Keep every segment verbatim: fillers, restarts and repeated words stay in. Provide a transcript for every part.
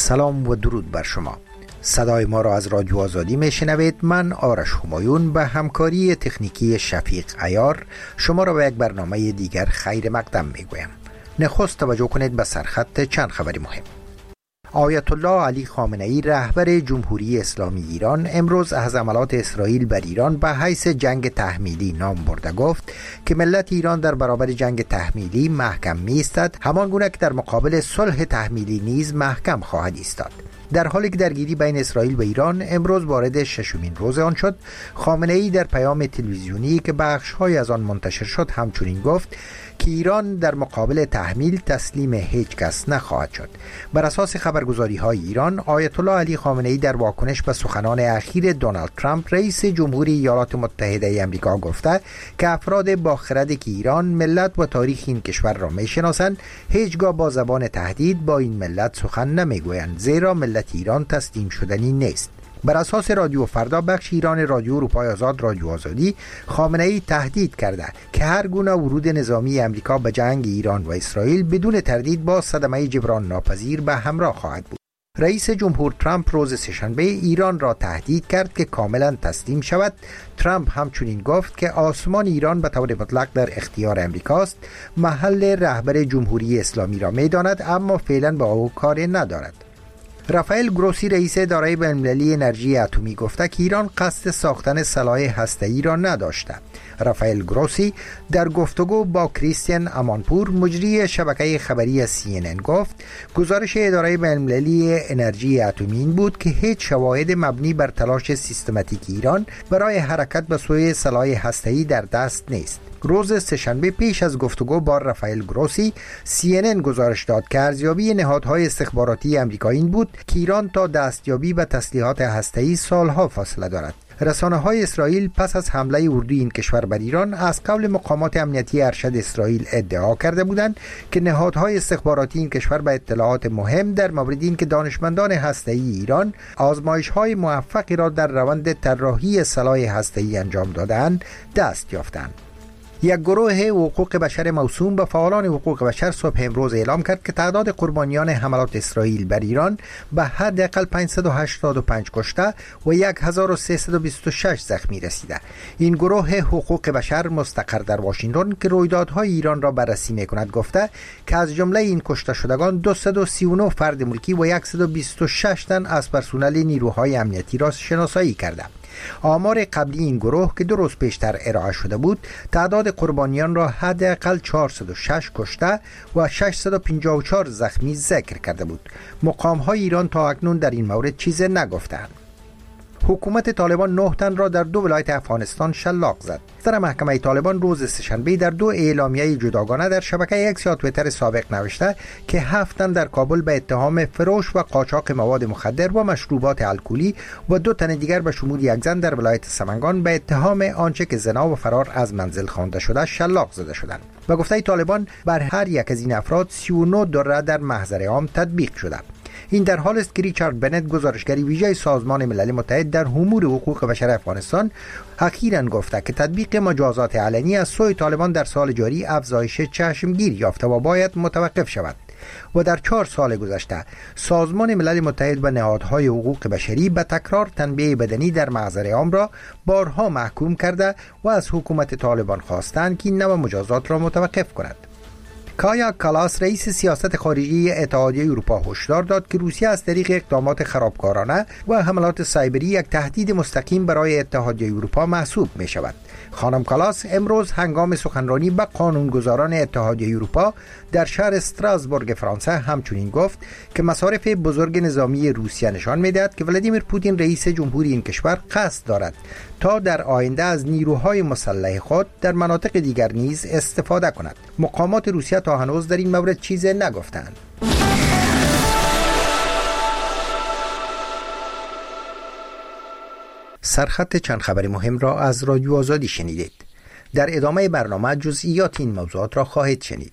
سلام و درود بر شما. صدای ما را از رادیو آزادی میشنوید. من آرش همایون به همکاری تکنیکی شفیق عیار شما را به یک برنامه دیگر خیر مقدم میگویم. نخست توجه کنید به سرخط چند خبری مهم. آیت الله علی خامنه ای رهبر جمهوری اسلامی ایران امروز از حملات اسرائیل بر ایران به حیث جنگ تحمیلی نام برده گفت که ملت ایران در برابر جنگ تحمیلی محکم می ایستد، همان گونه که در مقابل صلح تحمیلی نیز محکم خواهد ایستاد. در حالی که درگیری بین اسرائیل و ایران امروز وارد ششمین روز آن شد، خامنه ای در پیام تلویزیونی که بخش‌های از آن منتشر شد همچنین گفت که ایران در مقابل تحمیل تسلیم هیچ کس نخواهد شد. بر اساس خبرگزاری‌های ایران، آیت الله علی خامنه ای در واکنش به سخنان اخیر دونالد ترامپ رئیس جمهوری ایالات متحده آمریکا گفته که افراد با خرد که ایران، ملت و تاریخ این کشور را میشناسند هیچگاه با زبان تهدید با این ملت سخن نمیگویند، زیرا ملت ایران تسلیم شدنی نیست. بر اساس رادیو فردا بخش ایران رادیو اروپای آزاد رادیو آزادی، خامنه ای تهدید کرده که هر گونه ورود نظامی امریکا به جنگ ایران و اسرائیل بدون تردید با صدمه جبران ناپذیر به همراه خواهد بود. رئیس جمهور ترامپ روز سه‌شنبه ایران را تهدید کرد که کاملا تسلیم شود. ترامپ همچنین گفت که آسمان ایران به طور مطلق در اختیار امریکاست، محل رهبر جمهوری اسلامی را می‌داند اما فعلا با او کاری ندارد. رافائل گروسی رئیس اداره بین‌المللی انرژی اتمی گفته که ایران قصد ساختن سلاح هسته‌ای را نداشته. رافائل گروسی در گفتگو با کریستین امانپور مجری شبکه خبری سی ان ان گفت گزارش اداره بین‌المللی انرژی اتمی این بود که هیچ شواهد مبنی بر تلاش سیستماتیک ایران برای حرکت به سوی سلاح هسته‌ای در دست نیست. روز سه‌شنبه پیش از گفتگو با رافائل گروسی، سی ان ان گزارش داد که ارزیابی نهادهای استخباراتی آمریکایی این بود که ایران تا دستیابی به تسلیحات هسته‌ای سالها فاصله دارد. رسانه‌های اسرائیل پس از حمله اردوی این کشور بر ایران از قول مقامات امنیتی ارشد اسرائیل ادعا کرده بودند که نهادهای استخباراتی این کشور به اطلاعات مهم در مورد این که دانشمندان هسته‌ای ایران آزمایش‌های موفقی را در روند طراحی سلاح هسته‌ای انجام دادند دست یافتند. یک گروه حقوق بشر موسوم به فعالان حقوق بشر صبح امروز اعلام کرد که تعداد قربانیان حملات اسرائیل بر ایران به حداقل پانصد و هشتاد و پنج کشته و هزار و سیصد و بیست و شش زخمی رسیده. این گروه حقوق بشر مستقر در واشنگتن که رویدادهای ایران را بررسی می‌کند گفته که از جمله این کشته شدگان دویست و سی و نه فرد ملکی و صد و بیست و شش تن از پرسنل نیروهای امنیتی را شناسایی کرده. آمار قبلی این گروه که دو روز پیشتر ارائه شده بود تعداد قربانیان را حداقل چهارصد و شش کشته و ششصد و پنجاه و چهار زخمی ذکر کرده بود. مقام‌های ایران تا اکنون در این مورد چیزی نگفتند. حکومت طالبان نه تن را در دو ولایت افغانستان شلاق زد. سر محکمه طالبان روز سه‌شنبه در دو اعلامیه جداگانه در شبکه اکس یا توییتر سابق نوشته که هفت تن در کابل به اتهام فروش و قاچاق مواد مخدر و مشروبات الکلی و دو تن دیگر به شمول یک زن در ولایت سمنگان به اتهام آنچه که زنا و فرار از منزل خوانده شده شلاق زده شدند. به گفته طالبان بر هر یک از این افراد سی و نه دره در محضر عام تطبیق شده. این در حال است که ریچارد بنت گزارشگری ویژه سازمان ملل متحد در امور حقوق بشر افغانستان اخیراً گفته که تطبیق مجازات علنی از سوی طالبان در سال جاری افزایش چشمگیر یافته و باید متوقف شود. و در چهار سال گذشته سازمان ملل متحد و نهادهای حقوق بشری به تکرار تنبیه بدنی در محضر عام را بارها محکوم کرده و از حکومت طالبان خواستند که این نوع مجازات را متوقف کند. کایا کالاس رئیس سیاست خارجی اتحادیه اروپا هشدار داد که روسیه از طریق اقدامات خرابکارانه و حملات سایبری یک تهدید مستقیم برای اتحادیه اروپا محسوب می شود. خانم کالاس امروز هنگام سخنرانی با قانونگذاران اتحادیه اروپا در شهر استراسبورگ فرانسه همچنین گفت که مصارف بزرگ نظامی روسیه نشان می‌دهد که ولادیمیر پوتین رئیس جمهوری این کشور قصد دارد تا در آینده از نیروهای مسلح خود در مناطق دیگر نیز استفاده کند. مقامات روسیه تا هنوز در این مورد چیزی نگفتند. سرخط چند خبر مهم را از رادیو آزادی شنیدید. در ادامه برنامه جزئیات این موضوعات را خواهید شنید.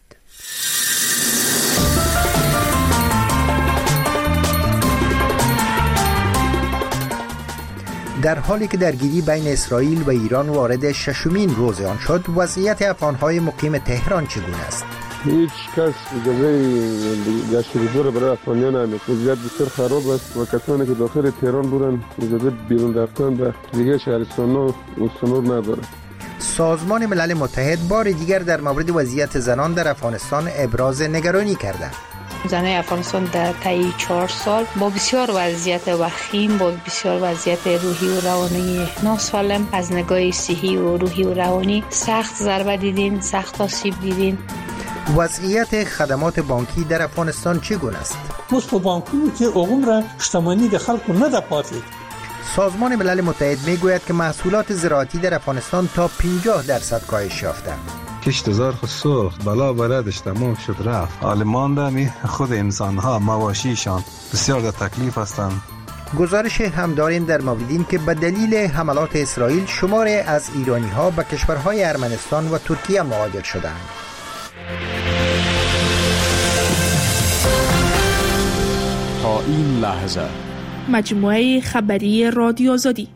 در حالی که درگیری بین اسرائیل و ایران وارد ششمین روز آن شد، وضعیت افغان‌های مقیم تهران چگونه است؟ هیچ کس اجازه گشت و گذار برای افغانیان نمیده. وضعیت بسیار خراب است و کسانی که داخل تهران بودن اجازه بیرون رفتن به دیگه شهرستان‌ها و سنور نداره. سازمان ملل متحد بار دیگر در مورد وضعیت زنان در افغانستان ابراز نگرانی کرده. زنان افغانستان در طی چهار سال با بسیار وضعیت وخیم، با بسیار وضعیت روحی و روانی ناسالم از نگاه صحی و روحی و روانی سخت ضربه دیدین، سخت آسیب دیدین. وضعیت خدمات بانکی در افغانستان چگونه است؟ موږ په بانکونو کې عموما شتمنۍ د خلکو نه ده پاتې. سازمان ملل متحد میگوید که محصولات زراعتی در افغانستان تا پنجاه درصد کاهش یافته. کشت زار خود سوخت، بلا بردش تمام شد رفت. حال مانده می خود انسانها مواشیشان بسیار در تکلیف هستند. گزارش هم داریم در مورد این که به دلیل حملات اسرائیل شماری از ایرانی ها به کشورهای ارمنستان و ترکیه مهاجر شدند. تا این لحظه مجموعه خبری رادیو آزادی.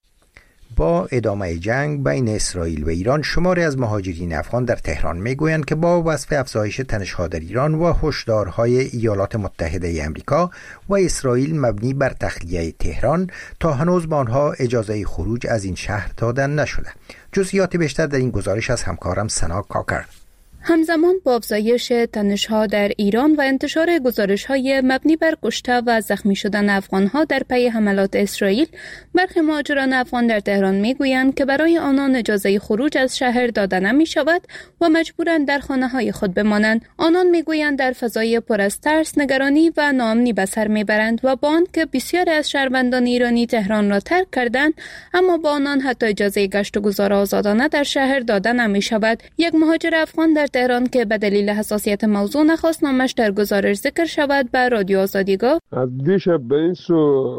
با ادامه جنگ بین اسرائیل و ایران، شماری از مهاجرین افغان در تهران میگویند که با وصف افزایش تنش‌ها در ایران و هشدارهای ایالات متحده آمریکا و اسرائیل مبنی بر تخلیه تهران، تا هنوز به آنها اجازه خروج از این شهر داده نشده. جزئیات بیشتر در این گزارش از همکارم سنا کاکر. همزمان با افزایش تنش‌ها در ایران و انتشار گزارش‌های مبنی بر کشته و زخمی شدن افغان‌ها در پی حملات اسرائیل، برخی مهاجران افغان در تهران می‌گویند که برای آنان اجازه خروج از شهر داده نمی‌شود و مجبورند در خانه‌های خود بمانند. آنان می‌گویند در فضای پر از ترس، نگرانی و ناامنی به سر می‌برند و با آنکه بسیاری از شهروندان ایرانی تهران را ترک کردند، اما با آنان حتی اجازه گشت و گذار آزادانه در شهر داده نمی‌شود. یک مهاجر افغان در تهران که به دلیل حساسیت موضوع نخواست نامش در گزارش ذکر شود، به رادیو آزادی گفت: از دیشب به این سو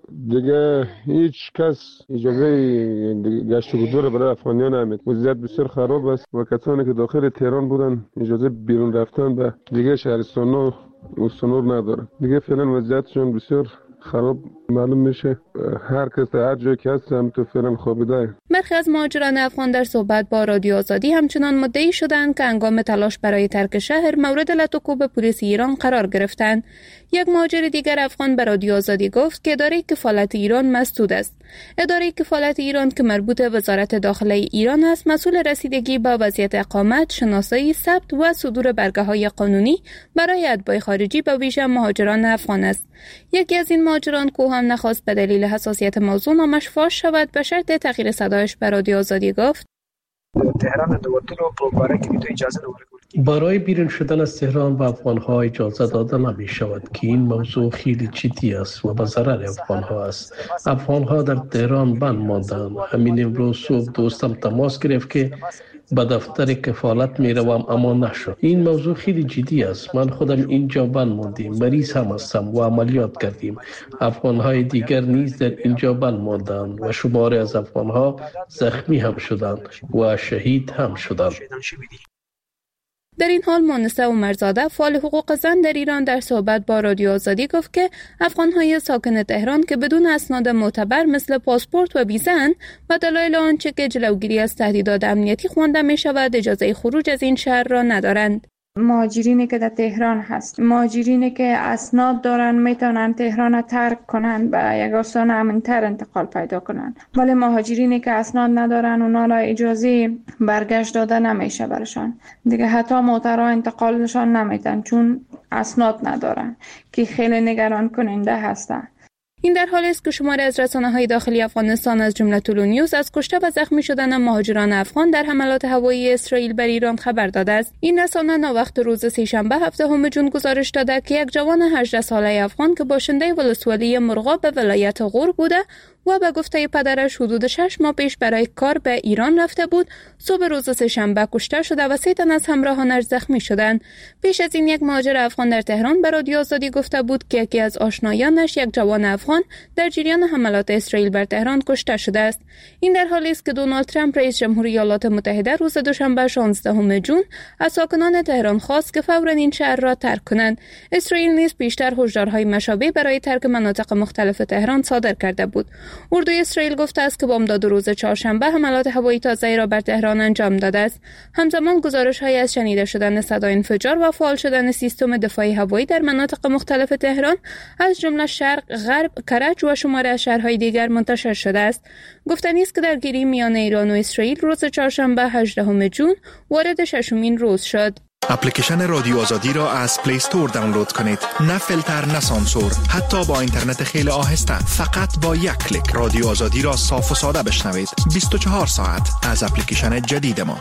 دیگه هیچ کس اجازه گشت و گذار برای افغانیان نمیده. وضعیت بسیار خراب است و کسانی که داخل تهران بودن اجازه بیرون رفتن به دیگه شهرستان‌ها و سنور نداره. دیگه فعلا وضعیتشون بسیار خراب معلوم میشه. هر کس هر جایی که هست هم تو فعلا خوابیده. برخی از مهاجران افغان در صحبت با رادیو آزادی همچنان مدعی شدند که هنگام تلاش برای ترک شهر مورد لطوکوب پلیس ایران قرار گرفتند. یک مهاجر دیگر افغان به رادیو آزادی گفت که اداره کفالت ایران مسدود است. اداره کفالت ایران که مربوط به وزارت داخله ایران است، مسئول رسیدگی به وضعیت اقامت، شناسایی، ثبت و صدور برگه‌های قانونی برای اتباع خارجی به ویژه مهاجران افغان است. یکی از این مهاجران که هم نخواست به دلیل حساسیت موضوع نامش فاش شود، به شرط تغییر صدایش به رادیو آزادی گفت: تهران دوتلو په باره کې د اجازه ورکول برای بیرون شدن از تهران به افغان‌ها اجازه داده نمی شود که این موضوع خیلی جدی است و به ضرر افغان‌ها است. افغان‌ها در تهران بند ماندند. همین امروز صبح دوستم تماس گرفت که به دفتر کفالت می روم اما نشد. این موضوع خیلی جدی است. من خودم اینجا بند ماندیم، مریض هم هستم و عملیات کردیم. افغان‌های دیگر نیز در اینجا بند ماندند و شماری از افغان‌ها زخمی هم شدند و شهید هم شدند. در این حال مونسه عمرزاده، فعال حقوق زن در ایران، در صحبت با رادیو آزادی گفت که افغان‌های ساکن تهران که بدون اسناد معتبر مثل پاسپورت و ویزا و دلایل آنچه که جلوگیری از تهدیدات امنیتی خوانده می‌شود، اجازه خروج از این شهر را ندارند. مهاجرینی که در تهران هست، مهاجرینی که اسناد دارن میتونن تهران ترک کنن، به یک آستانه امن‌تر انتقال پیدا کنن، ولی مهاجرینی که اسناد ندارن اونا را اجازه برگشت داده نمیشه برشان. دیگه حتی موترها انتقالشان نمیدن چون اسناد ندارن، که خیلی نگران کننده هستن. این در حالی است که شماری از رسانه‌های داخلی افغانستان از جمله طلوع نیوز از کشته و زخمی شدن مهاجران افغان در حملات هوایی اسرائیل بر ایران خبر داده است. این رسانه ناوقت روز سه‌شنبه هفدهم جون گزارش داده که یک جوان هجده ساله افغان که باشنده ولسوالی مرغاب به ولایت غور بوده و به گفته پدرش حدود شش ماه پیش برای کار به ایران رفته بود، صبح روز سه‌شنبه کشته شده و سه تن از همراهانش زخمی شدند. پیش از این یک مهاجر افغان در تهران به رادیو آزادی گفته بود که یکی از آشنایانش، یک جوان افغان، در جریان حملات اسرائیل بر تهران کشته شده است. این در حالی است که دونالد ترامپ رئیس جمهوری ایالات متحده روز دوشنبه شانزدهم جون از ساکنان تهران خواست که فوراً این شهر را ترک کنند. اسرائیل نیز پیشتر هشدارهای مشابه برای ترک مناطق مختلف تهران صادر کرده بود. اردوی اسرائیل گفته است که بامداد روز چهارشنبه حملات هوایی تازه‌ای را بر تهران انجام داده است. همزمان گزارش‌هایی از شنیده شدن صدای انفجار و فعال شدن سیستم دفاعی هوایی در مناطق مختلف تهران از جمله شرق، غرب، کرج و شماره از شهرهای دیگر منتشر شده است. گفتنی است که درگیری میان ایران و اسرائیل روز چهارشنبه هجدهم ژوئن وارد ششمین روز شد. اپلیکیشن رادیو آزادی را از پلی استور دانلود کنید. نه فیلتر، نه سانسور، حتی با اینترنت خیلی آهسته. فقط با یک کلیک رادیو آزادی را صاف و ساده بشنوید. بیست و چهار ساعت از اپلیکیشن جدید ما.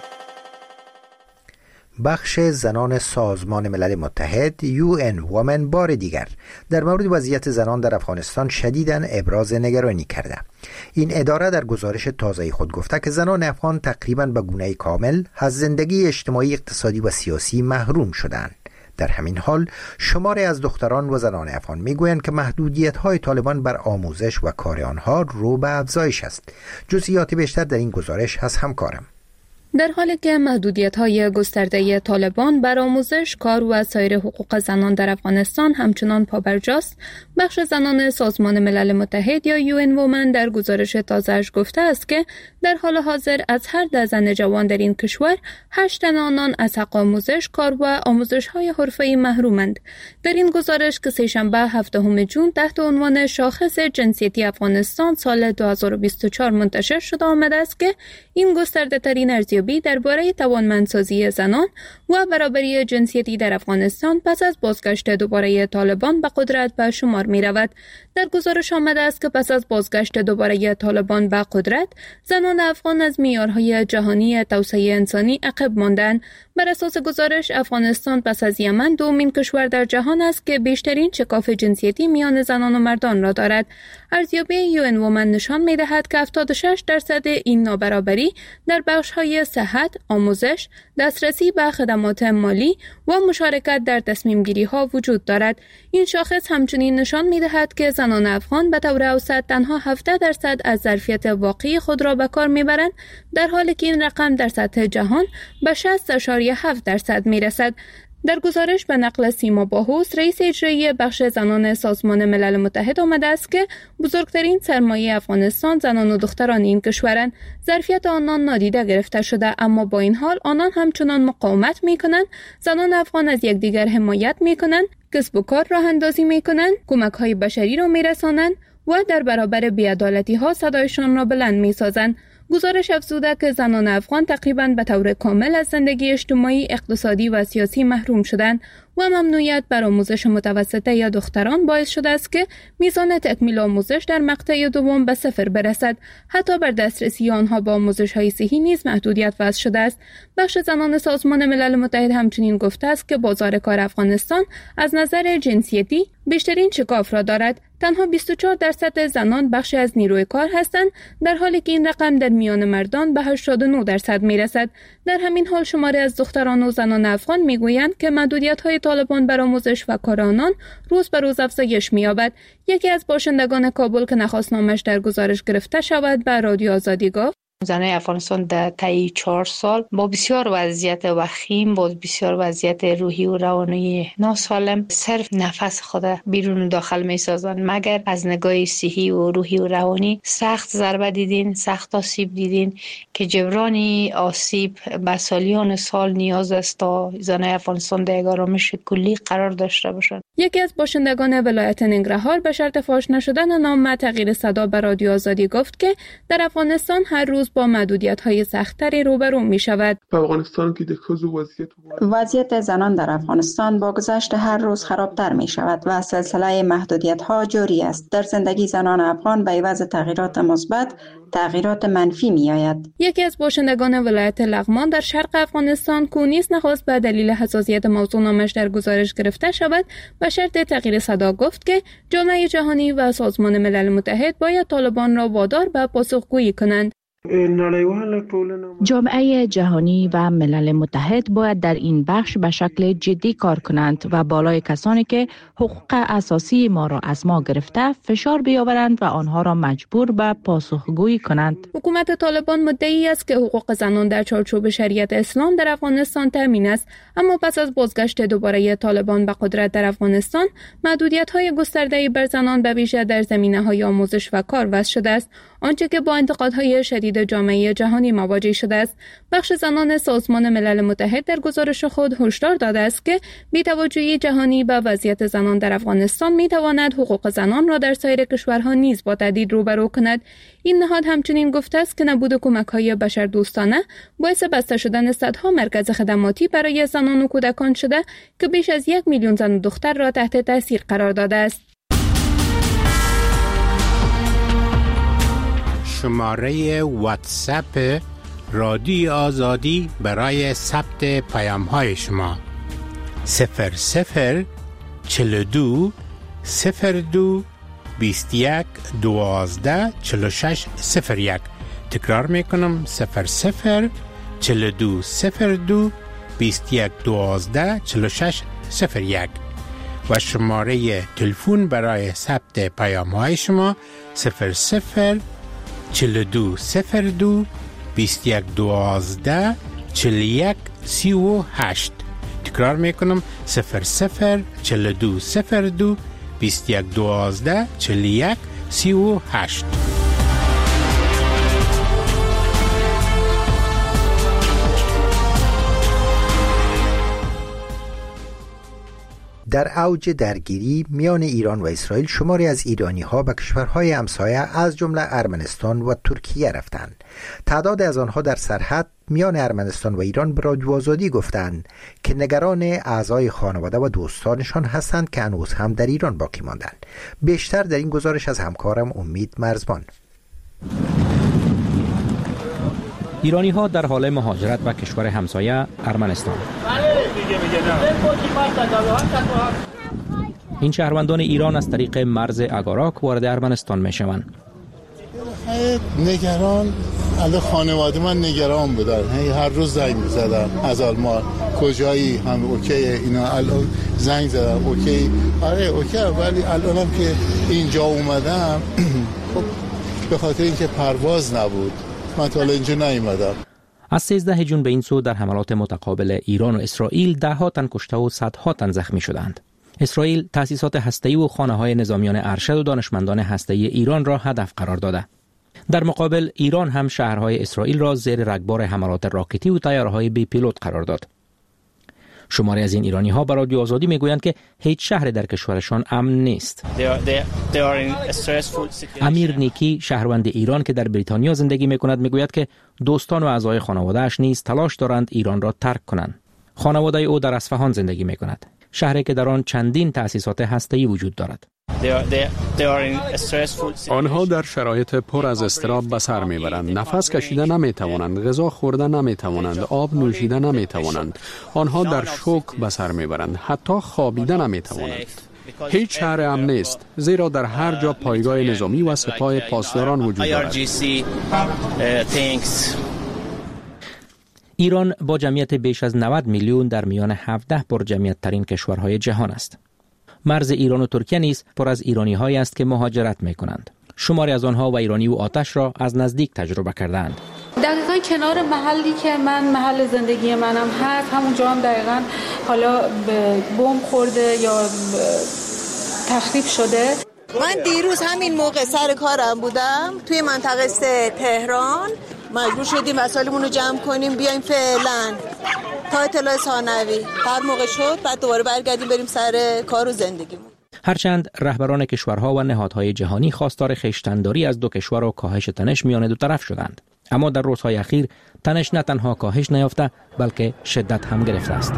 بخش زنان سازمان ملل متحد یو ان وومن بار دیگر در مورد وضعیت زنان در افغانستان شدیداً ابراز نگرانی کرده. این اداره در گزارش تازه خود گفته که زنان افغان تقریباً به گونه کامل از زندگی اجتماعی، اقتصادی و سیاسی محروم شدند. در همین حال شماری از دختران و زنان افغان میگویند که محدودیت‌های طالبان بر آموزش و کار آنها رو به افزایش است. جزئیات بیشتر در این گزارش از همکارم. در حالی که محدودیت‌های گسترده طالبان بر آموزش، کار و سایر حقوق زنان در افغانستان همچنان پابرجاست، بخش زنان سازمان ملل متحد یا یو ان وومن در گزارش تازه‌اش گفته است که در حال حاضر از هر ده زن جوان در این کشور، هشت تن آنان از حق آموزش، کار و آموزش‌های حرفه‌ای محرومند. در این گزارش که سه‌شنبه هفدهم ژوئن تحت عنوان شاخص جنسیتی افغانستان سال دو هزار و بیست و چهار منتشر شده آمده است که این گسترده‌ترین ارزیابی درباره توانمندسازی زنان و برابری جنسیتی در افغانستان پس از بازگشت دوباره طالبان به قدرت به شمار می رود. در گزارش آمده است که پس از بازگشت دوباره طالبان به قدرت، زنان افغان از معیارهای جهانی توسعه انسانی عقب ماندند. بر اساس گزارش، افغانستان پس از یمن دومین کشور در جهان است که بیشترین شکاف جنسیتی میان زنان و مردان را دارد. ارزیابی یو ان وومن نشان می‌دهد که هفتاد و شش درصد این نابرابری در بخش‌های صحت، آموزش، دسترسی به خدمات مالی و مشارکت در تصمیم گیری ها وجود دارد. این شاخص همچنین نشان می‌دهد که زنان افغان به طور اوسط تنها هفده درصد از ظرفیت واقعی خود را به کار می‌برند، در حالی که این رقم در سطح جهان به شصت اشاریه هفت درصد می‌رسد. در گزارش به نقل سیما باهوس، رئیس اجرایی بخش زنان سازمان ملل متحد آمده است که بزرگترین سرمایه افغانستان زنان و دختران این کشورند. ظرفیت آنان نادیده گرفته شده، اما با این حال آنان همچنان مقاومت می‌کنند. زنان افغان از یکدیگر حمایت می‌کنند، کسب و کار راه اندازی می‌کنند، کمک‌های بشری را می‌رسانند و در برابر بی‌عدالتی‌ها صدایشان را بلند می‌سازند. گزارش افزوده که زنان افغان تقریباً به طور کامل از زندگی اجتماعی، اقتصادی و سیاسی محروم شدند و ممنوعیت بر آموزش متوسطه یا دختران باعث شده است که میزان تکمیل آموزش در مقطع دوم به صفر برسد. حتی بر دسترسی آنها به آموزش‌های صحی نیز محدودیت وضع شده است. بخش زنان سازمان ملل متحد همچنین گفته است که بازار کار افغانستان از نظر جنسیتی بیشترین شکاف را دارد. تنها بیست و چهار درصد زنان بخشی از نیروی کار هستند، در حالی که این رقم در میان مردان به هشتاد و نه درصد میرسد. در همین حال شماری از دختران و زنان افغان میگویند که محدودیت‌های طالبان بر آموزش و کار آنان روز به روز افزایش می‌یابد. یکی از باشندگان کابل که نخواست نامش در گزارش گرفته شود به رادیو آزادی گفت: زنای افغانستان در طی چهار سال با بسیار وضعیت وخیم، با بسیار وضعیت روحی و روانی ناسالم صرف نفس خود بیرون و داخل می سازند، مگر از نگاه صحی و روحی و روانی سخت ضربه دیدین، سخت آسیب دیدین که جبرانی آسیب به سالیان سال نیاز است تا زنای افغانستان در یک آرامش کلی قرار داشته باشند. یکی از باشندگان ولایت ننگرهار به شرط فاش نشدن نام تغییر صدا به رادیو آزادی گفت که در افغانستان هر روز با محدودیت‌های سخت‌تری روبرو می‌شود. افغانستان که وضعیت وضعیت زنان در افغانستان با گذشت هر روز خرابتر می‌شود و سلسله محدودیت‌ها جاری است. در زندگی زنان افغان به عوض تغییرات مثبت تغییرات منفی می‌آید. یکی از باشندگان ولایت لغمان در شرق افغانستان کونیس نخواست به دلیل حساسیت موضوع نامش در گزارش گرفته شود و شرط تغییر صدا گفت که جامعه جهانی و سازمان ملل متحد باید طالبان را وادار به پاسخگویی کنند. جامعه جهانی و ملل متحد باید در این بخش به شکل جدی کار کنند و بالای کسانی که حقوق اساسی ما را از ما گرفته فشار بیاورند و آنها را مجبور به پاسخگویی کنند. حکومت طالبان مدعی است که حقوق زنان در چارچوب شریعت اسلام در افغانستان تامین است، اما پس از بازگشت دوباره طالبان به قدرت در افغانستان، محدودیت‌های گسترده‌ای بر زنان به ویژه در زمینه‌های آموزش و کار وضع شده است، آنچه که با انتقادهای شدید جامعه جهانی مواجه شده است. بخش زنان سازمان ملل متحد در گزارش خود هشدار داده است که بی‌توجهی جهانی به وضعیت زنان در افغانستان می‌تواند حقوق زنان را در سایر کشورها نیز با تهدید روبرو کند. این نهاد همچنین گفته است که نبود کمک‌های بشردوستانه باعث بسته شدن صدها مرکز خدماتی برای زنان و کودکان شده که بیش از یک میلیون زن و دختر را تحت تاثیر قرار داده است. شماره واتساپ رادیو آزادی برای ثبت پیام های شما صفر صفر چهل و دو صفر دو بیست و یک دوازده چهل و شش صفر یک. تکرار میکنم صفر صفر چهل و دو صفر دو بیست و یک دوازده چهل و شش صفر یک و شماره تلفن برای ثبت پیام های شما صفر صفر چهل و دو صفر دو بیست و یک دوازده چهل و یک سی و هشت. تکرار میکنم صفر صفر چهل و دو صفر دو بیست و یک دوازده چهل و یک سی و هشت. در اوج درگیری میان ایران و اسرائیل شماری از ایرانی ها به کشورهای همسایه از جمله ارمنستان و ترکیه رفتند. تعداد از آنها در سرحد میان ارمنستان و ایران به رادیو آزادی گفتند که نگران اعضای خانواده و دوستانشان هستند که هنوز هم در ایران باقی ماندند. بیشتر در این گزارش از همکارم امید مرزبان. ایرانی ها در حال مهاجرت به کشور همسایه ارمنستان. این شهروندان ایران از طریق مرز اگاراک وارد ارمنستان می شوند. نگران، علی خانواده من نگران بودن، هر روز زنگ می زدن از آلمان کجایی، هم اوکی، اینا الان زنگ زدن اوکی، آره اوکی، ولی الانم که اینجا اومدم خب به خاطر اینکه پرواز نبود من تا اینجا نیومدم. از سیزده جون به این سو در حملات متقابل ایران و اسرائیل ده ها تن کشته و صدها تن زخمی شدند. اسرائیل تأسیسات هسته‌ای و خانه‌های نظامیان ارشد و دانشمندان هسته‌ای ایران را هدف قرار داده. در مقابل ایران هم شهرهای اسرائیل را زیر رگبار حملات راکتی و طیاره‌های بی پیلوت قرار داد. شماری از این ایرانی ها به رادیو آزادی میگویند که هیچ شهر در کشورشان امن نیست. امیر نیکی شهروند ایران که در بریتانیا زندگی میکند میگوید که دوستان و اعضای خانواده‌اش نیز تلاش دارند ایران را ترک کنند. خانواده او در اصفهان زندگی میکند، شهری که در آن چندین تأسیسات هسته‌ای وجود دارد. آنها در شرایط پر از اضطراب به سر میبرند. نفس کشیدن نمیتوانند، غذا خوردن نمیتوانند، آب نوشیدن نمیتوانند. آنها در شوک به سر میبرند، حتی خوابیدن نمیتوانند. هیچ شهر امن نیست، زیرا در هر جا پایگاه نظامی و سپاه پاسداران وجود دارد. ایران با جمعیت بیش از نود میلیون در میان هفده پرجمعیت ترین کشورهای جهان است. مرز ایران و ترکیه نیز پر از ایرانی هایی است که مهاجرت می کنند. شماری از آنها و ایرانی و آتش را از نزدیک تجربه کردند. دقیقاً کنار محلی که من محل زندگی منم هست، همونجا هم دقیقاً حالا بمب خورده یا تخریب شده. من دیروز همین موقع سر کارم بودم توی منطقه سه تهران، مجبور شدیم وسایلمون رو جمع کنیم بیایم فعلا تا اطلاع ثانوی. هر موقع شد بعد دوباره برگردیم بریم سر کار و زندگیمون. هرچند رهبران کشورها و نهادهای جهانی خواستار خویشتن‌داری از دو کشور و کاهش تنش میان دو طرف شدند، اما در روزهای اخیر تنش نه تنها کاهش نیافته بلکه شدت هم گرفته است.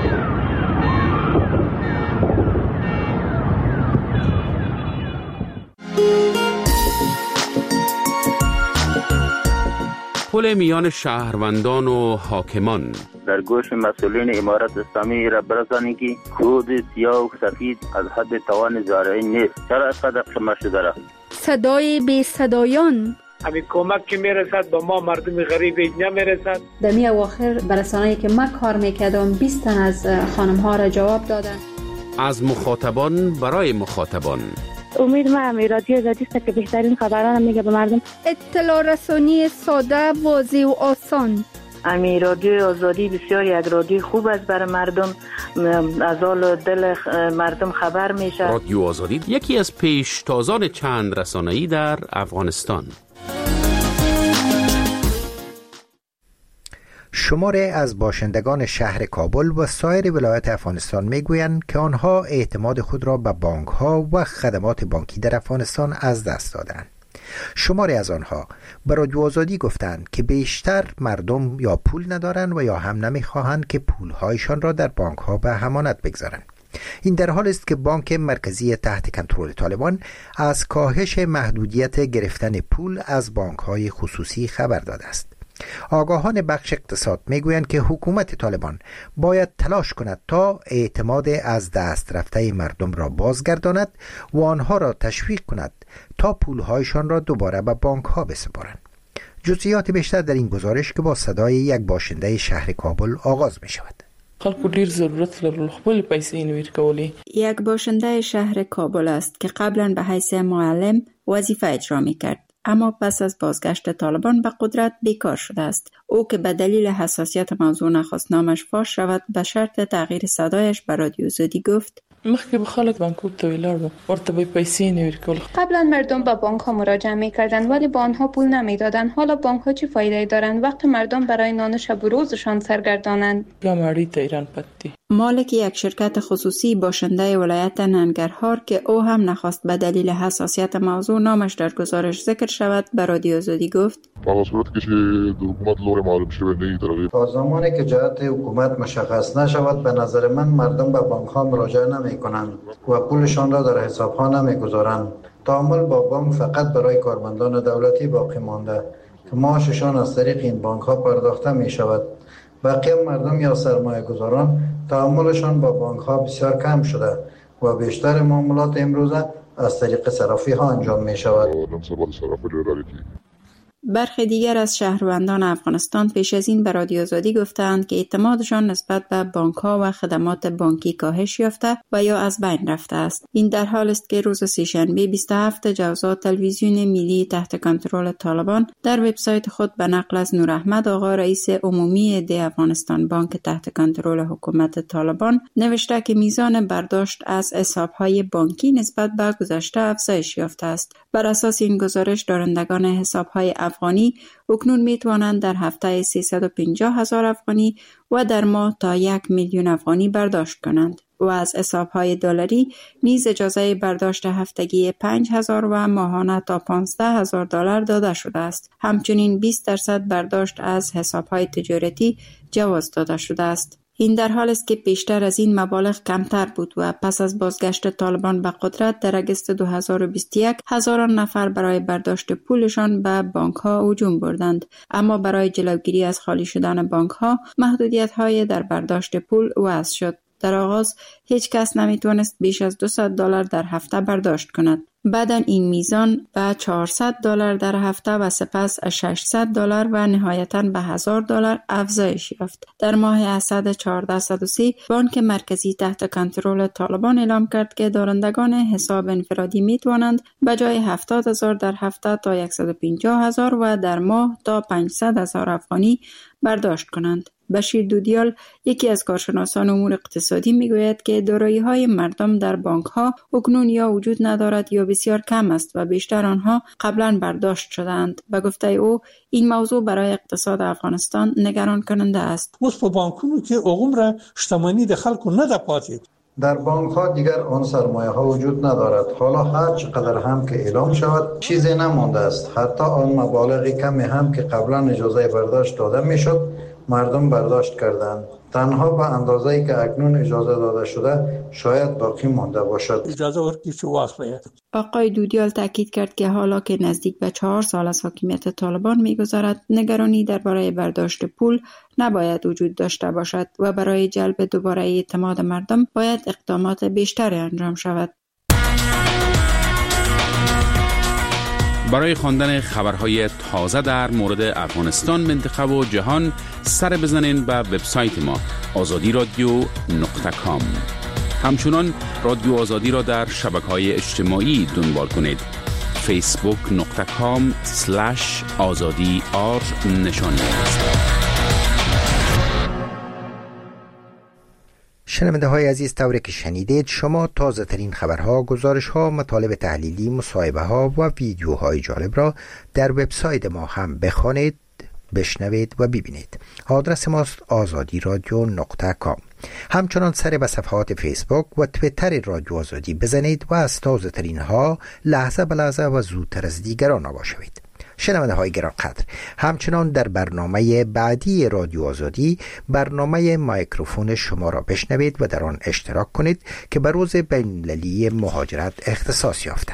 پل میان شهروندان و حاکمان. در گوش مسئولین امارت اسلامی را برسانی که کود سیاه و سفید از حد توان زارعین نیست. چرا اینقدر خمه شده را؟ صدای بی صدایان. همین کمک که میرسد به ما مردم غریب نمیرسد. در می اواخر برسانه‌ای که من کار میکردم بیست تن از خانم ها را جواب دادن. از مخاطبان برای مخاطبان. امید ما امی رادیو آزادی است که بهترین خبران میگه به مردم. اطلاع رسانی ساده، واضح و آسان. امی رادیو آزادی بسیار یک رادیو خوب است برای مردم، از حال دل مردم خبر میشه. رادیو آزادی یکی از پیشتازان چند رسانه‌ای در افغانستان. شماره از باشندگان شهر کابل و سایر ولایات افغانستان میگویند که آنها اعتماد خود را به بانک ها و خدمات بانکی در افغانستان از دست دادند. شماره از آنها به رادیو آزادی گفتند که بیشتر مردم یا پول ندارند و یا هم نمیخواهند که پولهایشان را در بانک ها به امانت بگذارند. این در حال است که بانک مرکزی تحت کنترل طالبان از کاهش محدودیت گرفتن پول از بانک های خصوصی خبر داده است. آگاهان بخش اقتصاد میگویند که حکومت طالبان باید تلاش کند تا اعتماد از دست رفته مردم را بازگرداند و آنها را تشویق کند تا پولهایشان را دوباره به بانک ها بسپارند. جزئیات بیشتر در این گزارش که با صدای یک باشنده شهر کابل آغاز می شود. خلکو ډیر ضرورت لرل خپل پیسې انویسټ کولی. یک باشنده شهر کابل است که قبلا به حیث معلم وظیفه اجرا می کرد، اما پس از بازگشت طالبان به قدرت بیکار شده است. او که به دلیل حساسیت موضوع نخواست نامش فاش شود، به شرط تغییر صدایش به رادیو آزادی گفت: مخکې به خلک بانکوک ته ولاړو، ورته به پیسې نه ورکول. قبلا مردم به بانک ها مراجعه می‌کردند ولی به آنها پول نمی‌دادند. حالا بانک ها چه فایده‌ای دارند وقتی مردم برای نان شب و روزشان سرگردانند؟ یا ماری تیران پتی. مالک یک شرکت خصوصی باشنده ولایت ننگرهار که او هم نخواست به دلیل حساسیت موضوع نامش در گزارش ذکر شود، به رادیو آزادی گفت: با صورتی که حکومت لور معلوم شده نه تا زمانی که جهت حکومت مشخص نشود به نظر من مردم به بانک ها مراجعه نمی کنند و پولشان را در حساب ها نمی گذارند. تعامل با بانک فقط برای کارمندان دولتی باقی مانده که معاششان از طریق این بانک ها پرداخته می شود. بقیه مردم یا سرمایه گذاران تعاملشان با بانک ها بسیار کم شده و بیشتر معاملات امروزه از طریق صرافی ها انجام می شود. برخی دیگر از شهروندان افغانستان پیش از این به رادیو آزادی گفتند که اعتمادشان نسبت به بانک‌ها و خدمات بانکی کاهش یافته و یا از بین رفته است. این در حال است که روز سه‌شنبه بیست و هفتم جوزا تلویزیون ملی تحت کنترل طالبان در وبسایت خود به نقل از نور احمد آقا رئیس عمومی دی افغانستان بانک تحت کنترل حکومت طالبان نوشته که میزان برداشت از حساب‌های بانکی نسبت به گذشته افزایش یافته است. بر اساس این گزارش دارندگان حساب‌های افغانی اکنون می توانند در هفته سیصد و پنجاه هزار افغانی و در ماه تا یک میلیون افغانی برداشت کنند و از حساب‌های دلاری نیز اجازه برداشت هفتگی پنج هزار و ماهانه تا پانزده هزار دلار داده شده است. همچنین بیست درصد برداشت از حساب‌های تجارتی جواز داده شده است. این در حال است که پیشتر از این مبالغ کمتر بود و پس از بازگشت طالبان به قدرت در اگست دو هزار و بیست و یک هزاران نفر برای برداشت پولشان به بانک ها هجوم بردند، اما برای جلوگیری از خالی شدن بانک ها محدودیت های در برداشت پول وضع شد. در آغاز هیچ کس نمیتونست بیش از دویست دلار در هفته برداشت کند. بعداً این میزان به چهارصد دلار در هفته و سپس ششصد دلار و نهایتاً به هزار دلار افزایش یافت. در ماه اسد هزار و چهارصد و سی بانک مرکزی تحت کنترل طالبان اعلام کرد که دارندگان حساب انفرادی می توانند به جای هفتاد هزار در هفته تا صد و پنجاه هزار و در ماه تا پانصد هزار افغانی برداشت کنند. بشیر دودیال یکی از کارشناسان امور اقتصادی میگوید که دارایی‌های مردم در بانک‌ها اکنون یا وجود ندارد یا بسیار کم است و بیشتر آنها قبلا برداشت شدند. به گفته او این موضوع برای اقتصاد افغانستان نگران کننده است. اوس په بانکونو کې عمره شتمنی د خلکو نه ده پاتې. در بانک ها دیگر آن سرمایه ها وجود ندارد. حالا هر چقدر هم که اعلام شود چیزی نمانده است. حتی آن مبالغ کمی هم که قبلا اجازه برداشت داده میشد مردم برداشت کردند. تنها به اندازه‌ای که اکنون اجازه داده شده شاید باقی مانده باشد. اجازه ورکړي چې واخلي. آقای دودیال تاکید کرد که حالا که نزدیک به چهار سال از حاکمیت طالبان می‌گذرد، نگرانی درباره برداشت پول نباید وجود داشته باشد و برای جلب دوباره اعتماد مردم باید اقدامات بیشتری انجام شود. برای خواندن خبرهای تازه در مورد افغانستان، منطقه و جهان سر بزنین به وبسایت ما آزادی رادیو نقطه کام. همچنان رادیو آزادی را در شبکه‌های اجتماعی دنبال کنید. فیسبوک نقطه کام سلش آزادی آر نشانی است. شنونده های عزیز، طوری که شنیدید شما تازه ترین خبرها، گزارش ها، مطالب تحلیلی، مصاحبه ها و ویدیوهای جالب را در وبسایت ما هم بخوانید، بشنوید و ببینید. آدرس ماست آزادی رادیو نقطه کام. همچنان سر به صفحات فیسبوک و تویتر رادیو آزادی بزنید و از تازه ترین ها لحظه به لحظه و زودتر از دیگران آگاه شوید. شنونده های گرانقدر، همچنان در برنامه بعدی رادیو آزادی، برنامه مایکروفون شما را بشنوید و در آن اشتراک کنید که به روز بین‌المللی مهاجرت اختصاص یافته.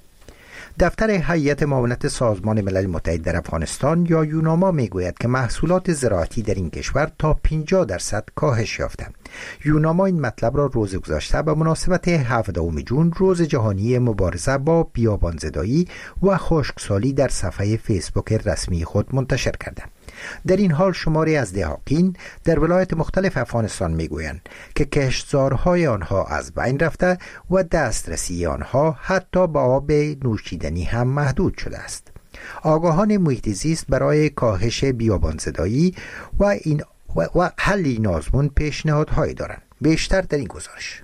دفتر هیئت معاونت سازمان ملل متحد در افغانستان یا یوناما میگوید که محصولات زراعتی در این کشور تا پنجاه درصد کاهش یافته. یوناما این مطلب را روز گذشته به مناسبت هفدهم جون، روز جهانی مبارزه با بیابانزدایی و خشکسالی، در صفحه فیسبوک رسمی خود منتشر کرده. در این حال شماری از دهقان در ولایت مختلف افغانستان میگویند که کشتزارهای آنها از بین رفته و دسترسی آنها حتی به آب نوشیدنی هم محدود شده است. آگاهان محیط زیست برای کاهش بیابانزدایی و این و, و حل این آزمون پیشنهادهایی دارند. بیشتر در این گزارش.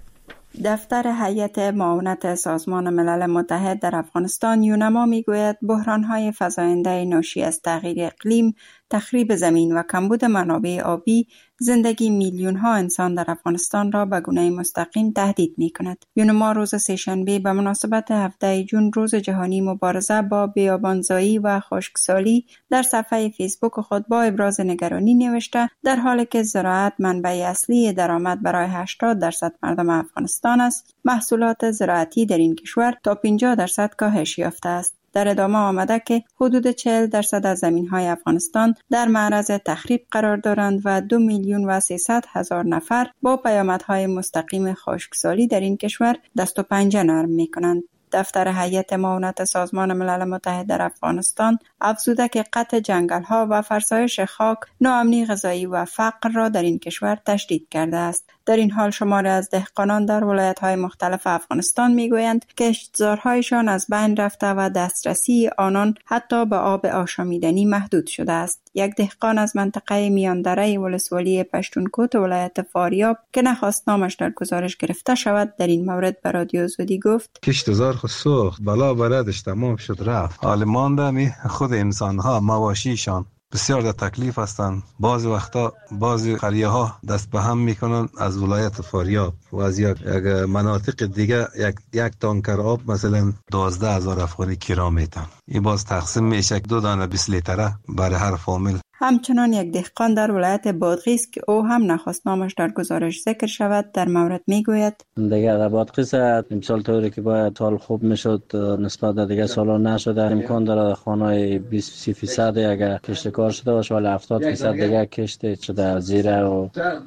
دفتر هیئت معاونت سازمان ملل متحد در افغانستان یونما میگوید بحران‌های فزاینده ناشی از تغییر اقلیم، تخریب زمین و کمبود منابع آبی زندگی میلیون ها انسان در افغانستان را به گونه مستقیم تهدید می کند. یونما روز سه‌شنبه به مناسبت هفدهم جون، روز جهانی مبارزه با بیابانزایی و خشکسالی، در صفحه فیسبوک خود با ابراز نگرانی نوشته در حالی که زراعت منبع اصلی درآمد برای هشتاد درصد مردم افغانستان است، محصولات زراعتی در این کشور تا پنجاه درصد کاهش یافته است. در ادامه آمده که حدود چهل درصد از زمین‌های افغانستان در معرض تخریب قرار دارند و دو میلیون و سیصد هزار نفر با پیامدهای مستقیم خشکسالی در این کشور دست و پنجه نرم می‌کنند. دفتر هیئت معاونت سازمان ملل متحد در افغانستان افزوده که قطع جنگل‌ها و فرسایش خاک، ناامنی غذایی و فقر را در این کشور تشدید کرده است. در این حال شماری از دهقانان در ولایت‌های مختلف افغانستان می‌گویند که کشتزارهایشان از بین رفته و دسترسی آنان حتی به آب آشامیدنی محدود شده است. یک دهقان از منطقه میاندره ولسوالی پشتونکوت ولایت فاریاب که نخواست نامش در گزارش گرفته شود، در این مورد به رادیو آزادی گفت: کشتزار خود سوخت، بلا بلدش تمام شد رفت. حال مانده می خود انسان‌ها، مواشیشان بسیار در تکلیف هستند. بعضی وقتا بعضی قریه ها دست به هم میکنن از ولایت فاریاب و از یک مناطق دیگه یک یک تانکر آب مثلا دوازده هزار افغانی کرا میتن. این باز تقسیم میشه دو دانه بیست لیتره برای هر فامیل. همچنان یک دهقان در ولایت بادغیس که او هم نخواست نامش در گزارش ذکر شود در مورد میگوید: دیگه در بادغیس امسال طوری که باید سال خوب میشد نسبت به دیگه سالا نشده. امکان داره خانه بیست فیصد اگر کشت کار شده باشه ولی هفتاد فیصد دیگه کشت شده. زیره و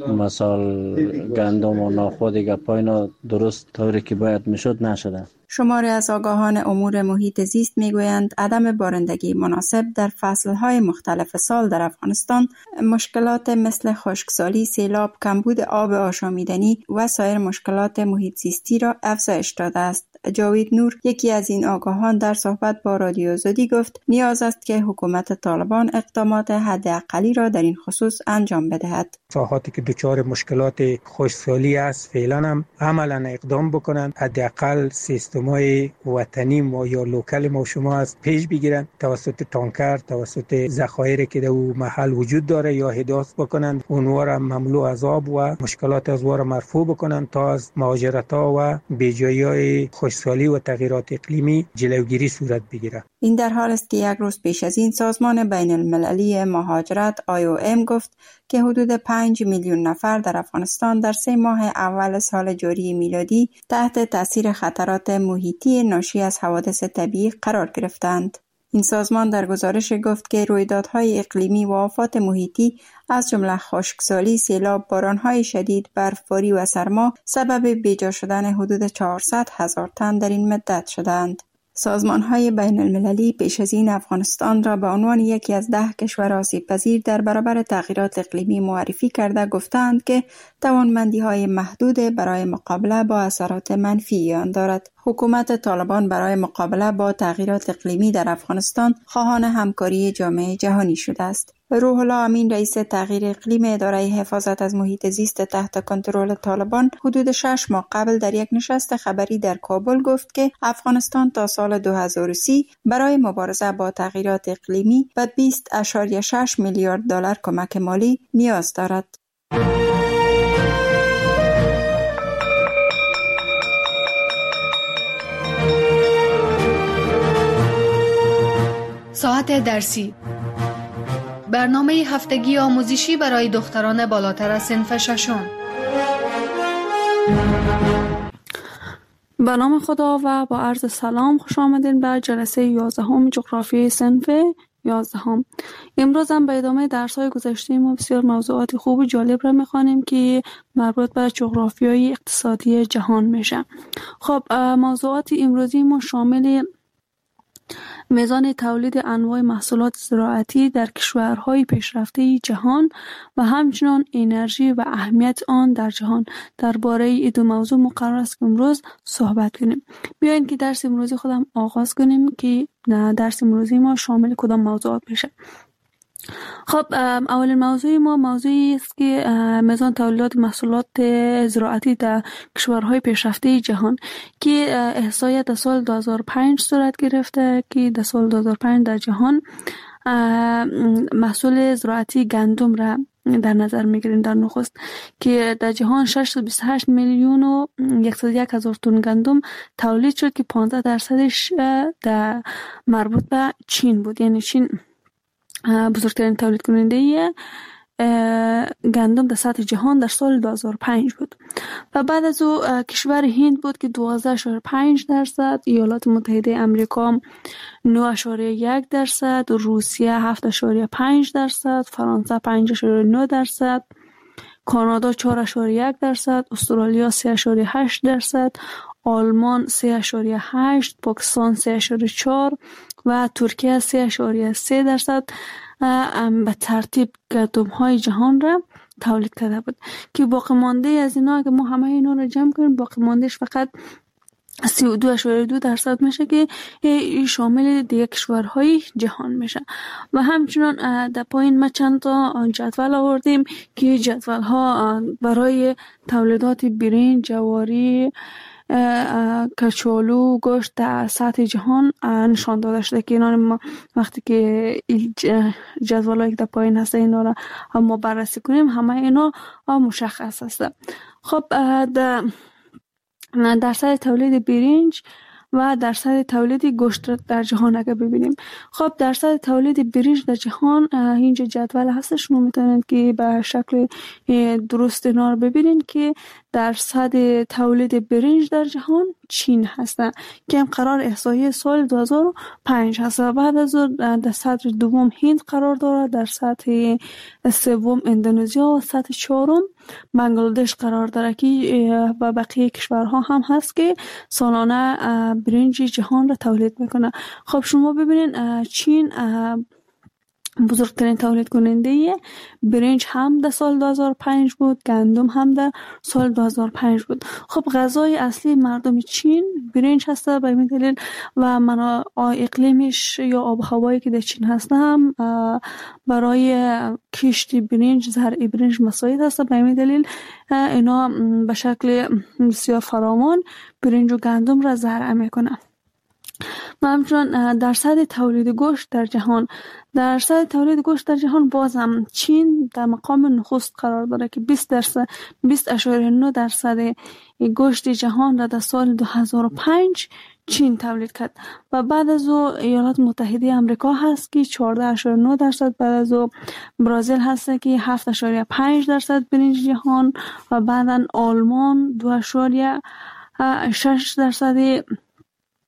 مثال گندم و نخود دیگه پایین درست طوری که باید میشد نشده. شماری از آگاهان امور محیط زیست میگویند عدم بارندگی مناسب در فصلهای مختلف سال در افغانستان مشکلات مثل خشکسالی، سیلاب، کمبود آب آشامیدنی و سایر مشکلات محیط زیستی را افزایش داده است. جاوید نور، یکی از این آگاهان، در صحبت با رادیو آزادی گفت نیاز است که حکومت طالبان اقدامات حداقلی را در این خصوص انجام بدهد. ساحاتی که دچار مشکلات خشکسالی است فعلا هم عملا اقدام بکنند، حداقل سیستم‌های وطنی ما یا لوکال ما شما از پیش بگیرند، توسط تانکر، توسط ذخایر که در محل وجود داره یا حداثت بکنند، اونها را مملو از آب و مشکلات از اونها را مرفوع بکنند تا از مهاجرت‌ها و بیجایی‌های خشکسالی و تغییرات اقلیمی جلوگیری صورت بگیرد. این در حال است که یک روز پیش از این سازمان بین المللی مهاجرت آی او ام گفت که حدود پنج میلیون نفر در افغانستان در سه ماه اول سال جاری میلادی تحت تاثیر خطرات محیطی ناشی از حوادث طبیعی قرار گرفتند. این سازمان در گزارش گفت که رویدادهای اقلیمی و آفات محیطی از جمله خشکسالی، سیلاب، بارانهای شدید، برفباری و سرما سبب بیجا شدن حدود چهارصد هزار تن در این مدت شدند. سازمان‌های بین المللی پیش از این افغانستان را به عنوان یکی از ده کشور آسیب پذیر در برابر تغییرات اقلیمی معرفی کرده گفتند که توانمندی‌های محدود برای مقابله با اثرات منفی آن دارد. حکومت طالبان برای مقابله با تغییرات اقلیمی در افغانستان خواهان همکاری جامعه جهانی شده است. روح الله امین، رئیس تغییر اقلیم اداره حفاظت از محیط زیست تحت کنترل طالبان، حدود شش ماه قبل در یک نشست خبری در کابل گفت که افغانستان تا سال دو هزار و سی برای مبارزه با تغییرات اقلیمی به بیست ممیز شش میلیارد دلار کمک مالی نیاز دارد. ساعت درسی، برنامه هفتگی آموزشی برای دختران بالاتر از صنف ششم. به نام خدا و با عرض سلام، خوش آمدین به جلسه یازدهم جغرافیای صنف یازدهم. امروز هم به ادامه درس‌های گذشته ما بسیار موضوعات خوب و جالب را می‌خوانیم که مربوط به جغرافیای اقتصادی جهان میشه. خب موضوعات امروزی ما شامل میزان تولید انواع محصولات زراعتی در کشورهای پیشرفته جهان و همچنین انرژی و اهمیت آن در جهان درباره این دو موضوع مقرر است که امروز صحبت کنیم. بیاین که درس امروزی خودم آغاز کنیم که درس امروزی ما شامل کدام موضوعات میشه. خب اولین موضوع ما موضوعی است که میزان تولیدات محصولات زراعتی در کشورهای پیشرفته جهان که احصایه در سال دو هزار و پنج صورت گرفته که در سال دو هزار و پنج در جهان محصول زراعتی گندم را در نظر میگیریم در نخست که در جهان ششصد و بیست و هشت میلیون و صد و یک هزار تن گندم تولید شد که پانزده درصدش در مربوط به چین بود. یعنی چین بزرگترین تولید کننده گندم در سطح جهان در سال دو هزار و پنج بود. و بعد از او کشور هند بود که دوازده ممیز پنج درصد، ایالات متحده آمریکا نه ممیز یک درصد، روسیه هفت ممیز پنج درصد، فرانسه پنج ممیز نه درصد، کانادا چهار ممیز یک درصد، استرالیا سه ممیز هشت درصد، آلمان سه ممیز هشت، پاکستان سه ممیز چهار و ترکیه سه ممیز سه درصد به ترتیب گندم های جهان را تولید کرده بود که باقی مانده از اینا که ما همه اینا را جمع کنیم باقی ماندهش فقط سی و دو ممیز دو درصد میشه که شامل دیگه کشورهای جهان میشه. و همچنان در پایین ما چند تا جدول آوردیم که جدول ها برای تولیدات برنج، جواری، کچالو، گوشت در سطح جهان نشان داده شده که اینا ما وقتی که جدولایی در پایین هسته اینا را ما بررسی کنیم همه اینا مشخص هست. خب در درصد تولید برنج و درصد تولید گوشت در جهان اگر ببینیم، خب درصد تولید برنج در جهان اینجا جدول هستش، شما میتونید که به شکل درست اینا رو ببینید که درصد تولید برنج در جهان چین هستن که هم قرار احصایه سال دو هزار و پنج هست و بعد از در سطح دوم هند قرار داره، در سطح سوم اندونزیا و سطح چهارم بنگلادش قرار داره که و بقیه کشورها هم هست که سالانه برنج جهان را تولید میکنه. خب شما ببینید چین بزرگترین تولید کننده برنج هم در سال دو هزار و پنج بود، گندم هم در سال دو هزار و پنج بود. خب غذای اصلی مردم چین برنج هست به این دلیل و منابع اقلیمش یا آب و هوایی که در چین هست هم برای کشت برنج، زرع برنج مساعد هست. به این دلیل اینا به شکل بسیار فراوان برنج و گندم را زرع میکنه. و همچنان درصد تولید گوشت در جهان، درصد تولید گوشت در جهان بازم چین در مقام نخست قرار داره که بیست درصد بیست ممیز نه درصد گوشت جهان را در سال دو هزار و پنج چین تولید کرد و بعد از او ایالات متحده آمریکا هست که چهارده ممیز نه درصد، بعد از او برزیل هست که هفت ممیز پنج درصد برنج جهان و بعداً آلمان دو ممیز شش درصد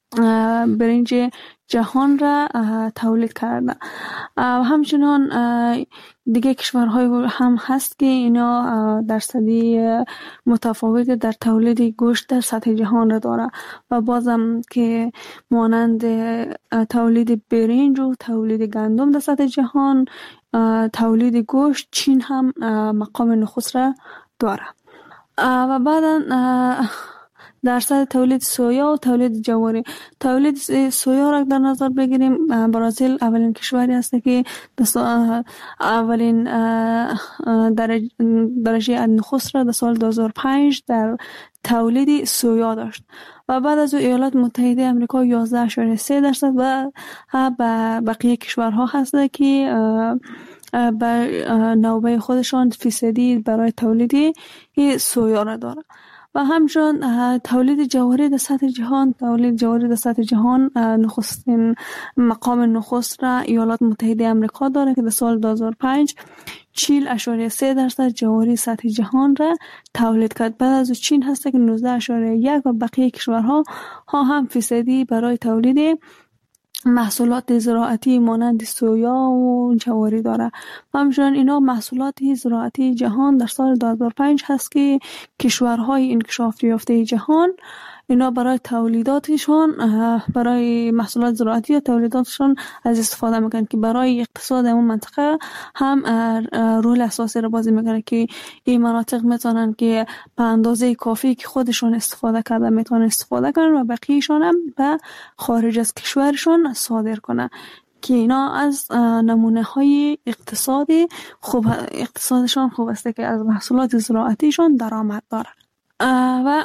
برنج جهان را تولید کرده. همچنان دیگه کشورهای هم هست که اینا درصدی متفاوت در تولید گوشت در سطح جهان را داره و بازم که مانند تولید برنج و تولید گندم در سطح جهان، تولید گوشت چین هم مقام نخست را داره. و بعدا درصد تولید سویا و تولید جواری. تولید سویا را در نظر بگیریم، برزیل اولین کشوری است که اولین درجه, درجه نخست را در سال دو هزار و پنج در تولید سویا داشت و بعد از او ایالات متحده آمریکا یازده اشاره سه درصد و بقیه کشورها هست که به نوبه خودشان فیصدی برای تولید سویا را داره. و همچنان تولید جواری در سطح جهان، تولید جواری در سطح جهان نخستین مقام نخست را ایالات متحده آمریکا داره که در سال دو هزار و پنج چهل اشاره سه درصد جواری سطح جهان را تولید کرد. بعد از چین هست که نوزده اشاره یک و بقیه کشورها ها هم فیصدی برای تولید محصولات زراعتی مانند سویا و جواری داره. همچنین اینا محصولات زراعتی جهان در سال دو هزار و پنج هست که کشورهای انکشاف یافته جهان اینا برای تولیداتشون، برای محصولات زراعتی و تولیداتشون از استفاده میکنن که برای اقتصاد اون منطقه هم رول اساسی رو بازی میکنه که این مناطق میتونن که به اندازه کافی که خودشون استفاده کرده میتونن استفاده کنن و بقیهشون هم به خارج از کشورشون صادر کنن که اینا از نمونه های اقتصادی خوب اقتصادشون خوب است که از محصولات زراعتیشون درآمد دارن. و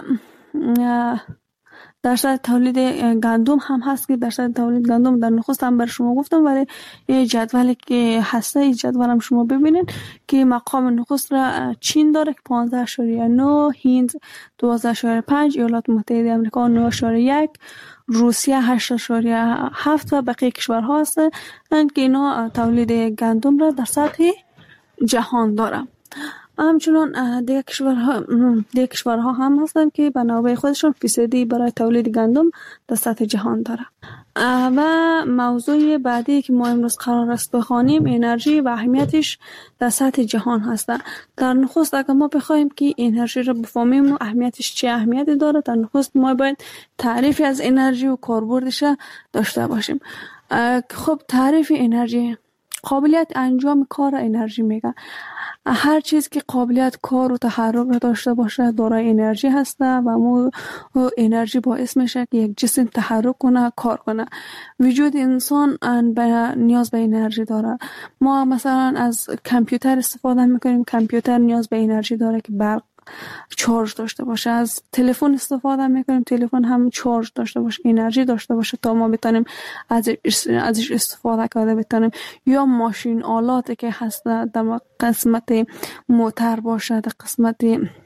درصد تولید گندم هم هست که درصد تولید گندم در نخست هم بر شما گفتم، ولی یه جدولی که هسته این جدول هم شما ببینید که مقام نخست را چین داره که پانزده اشاره نه، هند دوازده اشاره پنج، ایالات متحده آمریکا نه اشاره یک، روسیه هشت اشاره هفت و بقیه کشورها هستند که اینا تولید گندم را در سطح جهان دارن. همچنان دیگه کشورها دیگه کشورها هم هستن که به نوبه خودشون فیصدی برای تولید گندم در سطح جهان داره. و موضوع بعدی که ما امروز قرار است بخوانیم انرژی و اهمیتش در سطح جهان هست. در نخست اگر ما بخوایم که انرژی رو بفهمیم و اهمیتش چه اهمیتی داره، در نخست ما باید تعریفی از انرژی و کاربردش داشته باشیم. خب تعریف انرژی قابلیت انجام کار انرژی میگه. هر چیز که قابلیت کار و تحرک را داشته باشه دارای انرژی هسته و مو انرژی باعث میشه که یک جسم تحرک کنه، کار کنه. وجود انسان نیاز به انرژی داره. ما مثلا از کامپیوتر استفاده میکنیم، کامپیوتر نیاز به انرژی داره که برق چارج داشته باشه. از تلفن استفاده میکنیم، تلفن هم چارج داشته باشه، انرژی داشته باشه تا ما بتونیم از ازش استفاده کرده بتونیم. یا ماشین آلاتی که هست در قسمت موتور باشه، در قسمت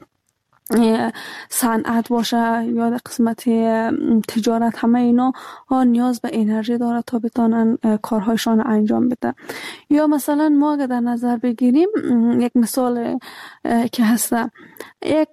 صنعت باشه یا در قسمت تجارت، همه اینا ها نیاز به انرژی داره تا بتونن کارهایشان انجام بدن. یا مثلا ما اگر در نظر بگیریم یک مثال که هست، یک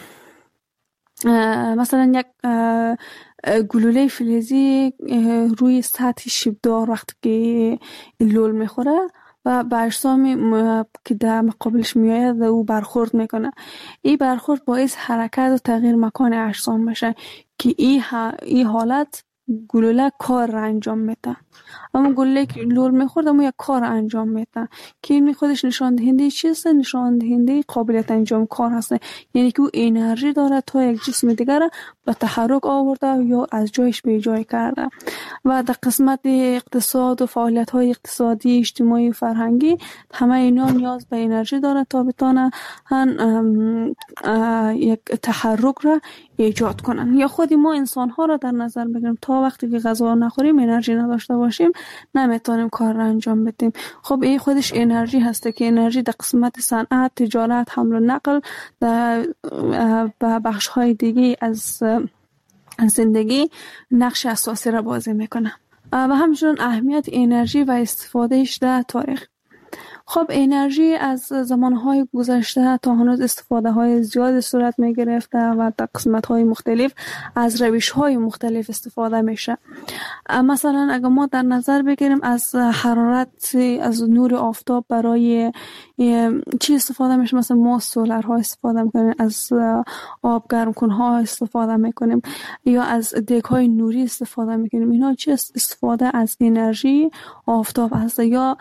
مثلا یک گلوله فلزی روی سطح شیبدار وقتی که لول میخوره و به اجسامی که در مقابلش میآید او برخورد میکنه، این برخورد باعث حرکت و تغییر مکان اجسام میشه که این ای حالت گلوله کار را انجام میده. اما گلوله که لول میخورد اما یک کار انجام میده که این خودش نشان دهنده چیست؟ نشان دهنده قابلیت انجام کار هست. یعنی که او انرژی داره تا یک جسم دیگر به تحرک آورده یا از جایش به جای کرده. و در قسمت اقتصاد و فعالیت های اقتصادی، اجتماعی و فرهنگی همه اینا نیاز به انرژی داره تا بتونه یک تحرک را ایجاد کنن. یا خودی ما انسان ها را در نظر بگیریم، تا وقتی که غذا نخوریم انرژی نداشته باشیم نمیتونیم کار را انجام بدیم. خب این خودش انرژی هسته که انرژی در قسمت صنعت، تجارت، حمل و نقل در بخش های دیگه از زندگی نقش اساسی را بازی میکنه. و همچنین اهمیت انرژی و استفادهش در تاریخ. خب انرژی از زمانهای گذشته تا هنوز استفاده های زیاد صورت می گرفته و در قسمت های مختلف از روش های مختلف استفاده میشه. مثلا اگر ما در نظر بگیریم از حرارت از نور آفتاب برای چی استفاده میشه، مثلا ما سولرها استفاده میکنیم، از آب گرم کنها استفاده میکنیم یا از دیگ های نوری استفاده میکنیم. اینا چی استفاده از انرژی آفتاب هست. یا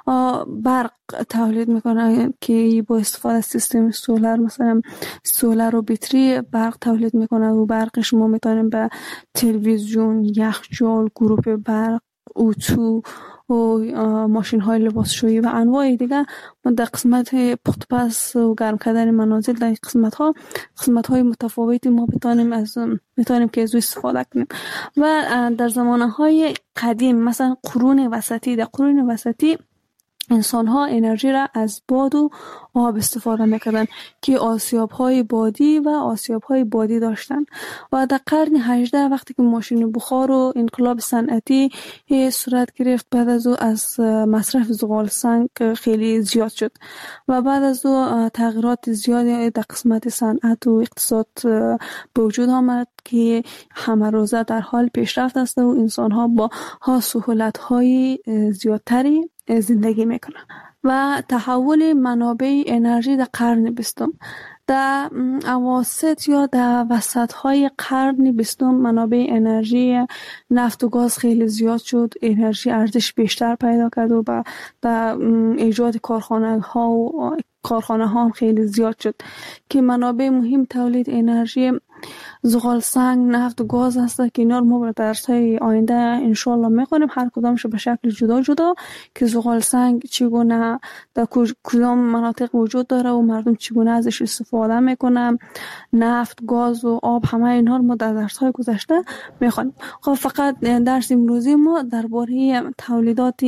برق تولید میکنه که با استفاده از سیستم سولر، مثلا سولر و بطری برق تولید میکنه و برقش ما میتونیم به تلویزیون، یخچال، گروپ برق، اتو و ماشین های لباسشویی و انواع دیگه در قسمت پخت پس و گرم کردن منازل در قسمت ها قسمت های متفاوتی ما بتونیم از میتونیم که از استفاده کنیم. و در زمانه های قدیم مثلا قرون وسطی، در قرون وسطی انسان ها انرژی را از باد و آب استفاده میکردن که آسیاب های بادی و آسیاب های بادی داشتن. و در قرن هجدهم وقتی که ماشین بخار و انقلاب صنعتی صورت گرفت، بعد از او از مصرف زغال سنگ خیلی زیاد شد و بعد از او تغییرات زیادی در قسمت صنعت و اقتصاد به وجود آمد که همه روزه در حال پیشرفت است و انسان ها با ها سهولت های زیادتری زندگی میکنن. و تحول منابع انرژی در قرن بیستم، در اواسط یا در وسط های قرن بیستم منابع انرژی نفت و گاز خیلی زیاد شد، انرژی ارزش بیشتر پیدا کرد و در ایجاد کارخانه ها و کارخانه ها هم خیلی زیاد شد که منابع مهم تولید انرژی زغال سنگ، نفت و گاز هست که اینا رو ما در درس‌های آینده انشالله می‌خونیم، هر کدامش به شکل جدا جدا که زغال سنگ چگونه در کدام مناطق وجود داره و مردم چگونه ازش استفاده میکنن، نفت، گاز و آب، همه اینا رو ما در درس‌های گذشته می‌خونیم. خب فقط درس امروزی ما درباره تولیدات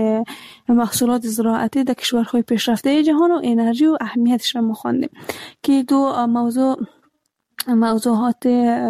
محصولات زراعتی در کشورهای پیشرفته جهان و انرژی و اهمیتش رو می‌خوندیم که دو موضوع موضوعات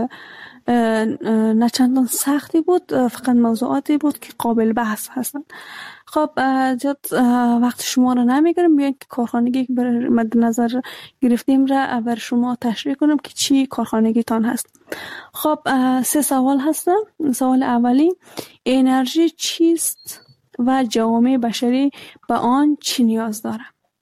نه چندان سختی بود، فقط موضوعاتی بود که قابل بحث هستن. خب زیاد وقت شما رو نمیگیرم، بیاین که کارخانگی که بر مد نظر گرفتیم را بر شما تشریح کنم که چی کارخانگی تان هست. خب سه سوال هستن. سوال اولی، انرژی چیست و جوامع بشری به آن چی نیاز داره؟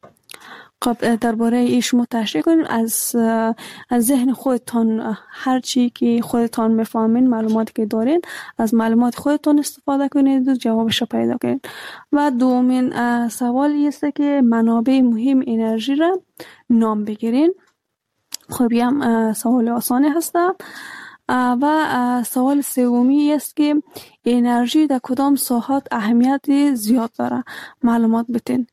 خب درباره این شما تشریح کنید، از از ذهن خودتان هر چی که خودتان میفهمین، معلوماتی که دارین از معلومات خودتان استفاده کنید و جوابش رو پیدا کنید. و دومین سوال است که منابع مهم انرژی را نام بگیرین. خب هم سوال آسانی هست. و سوال سومی است که انرژی در کدام ساحات اهمیت زیاد داره، معلومات بتین.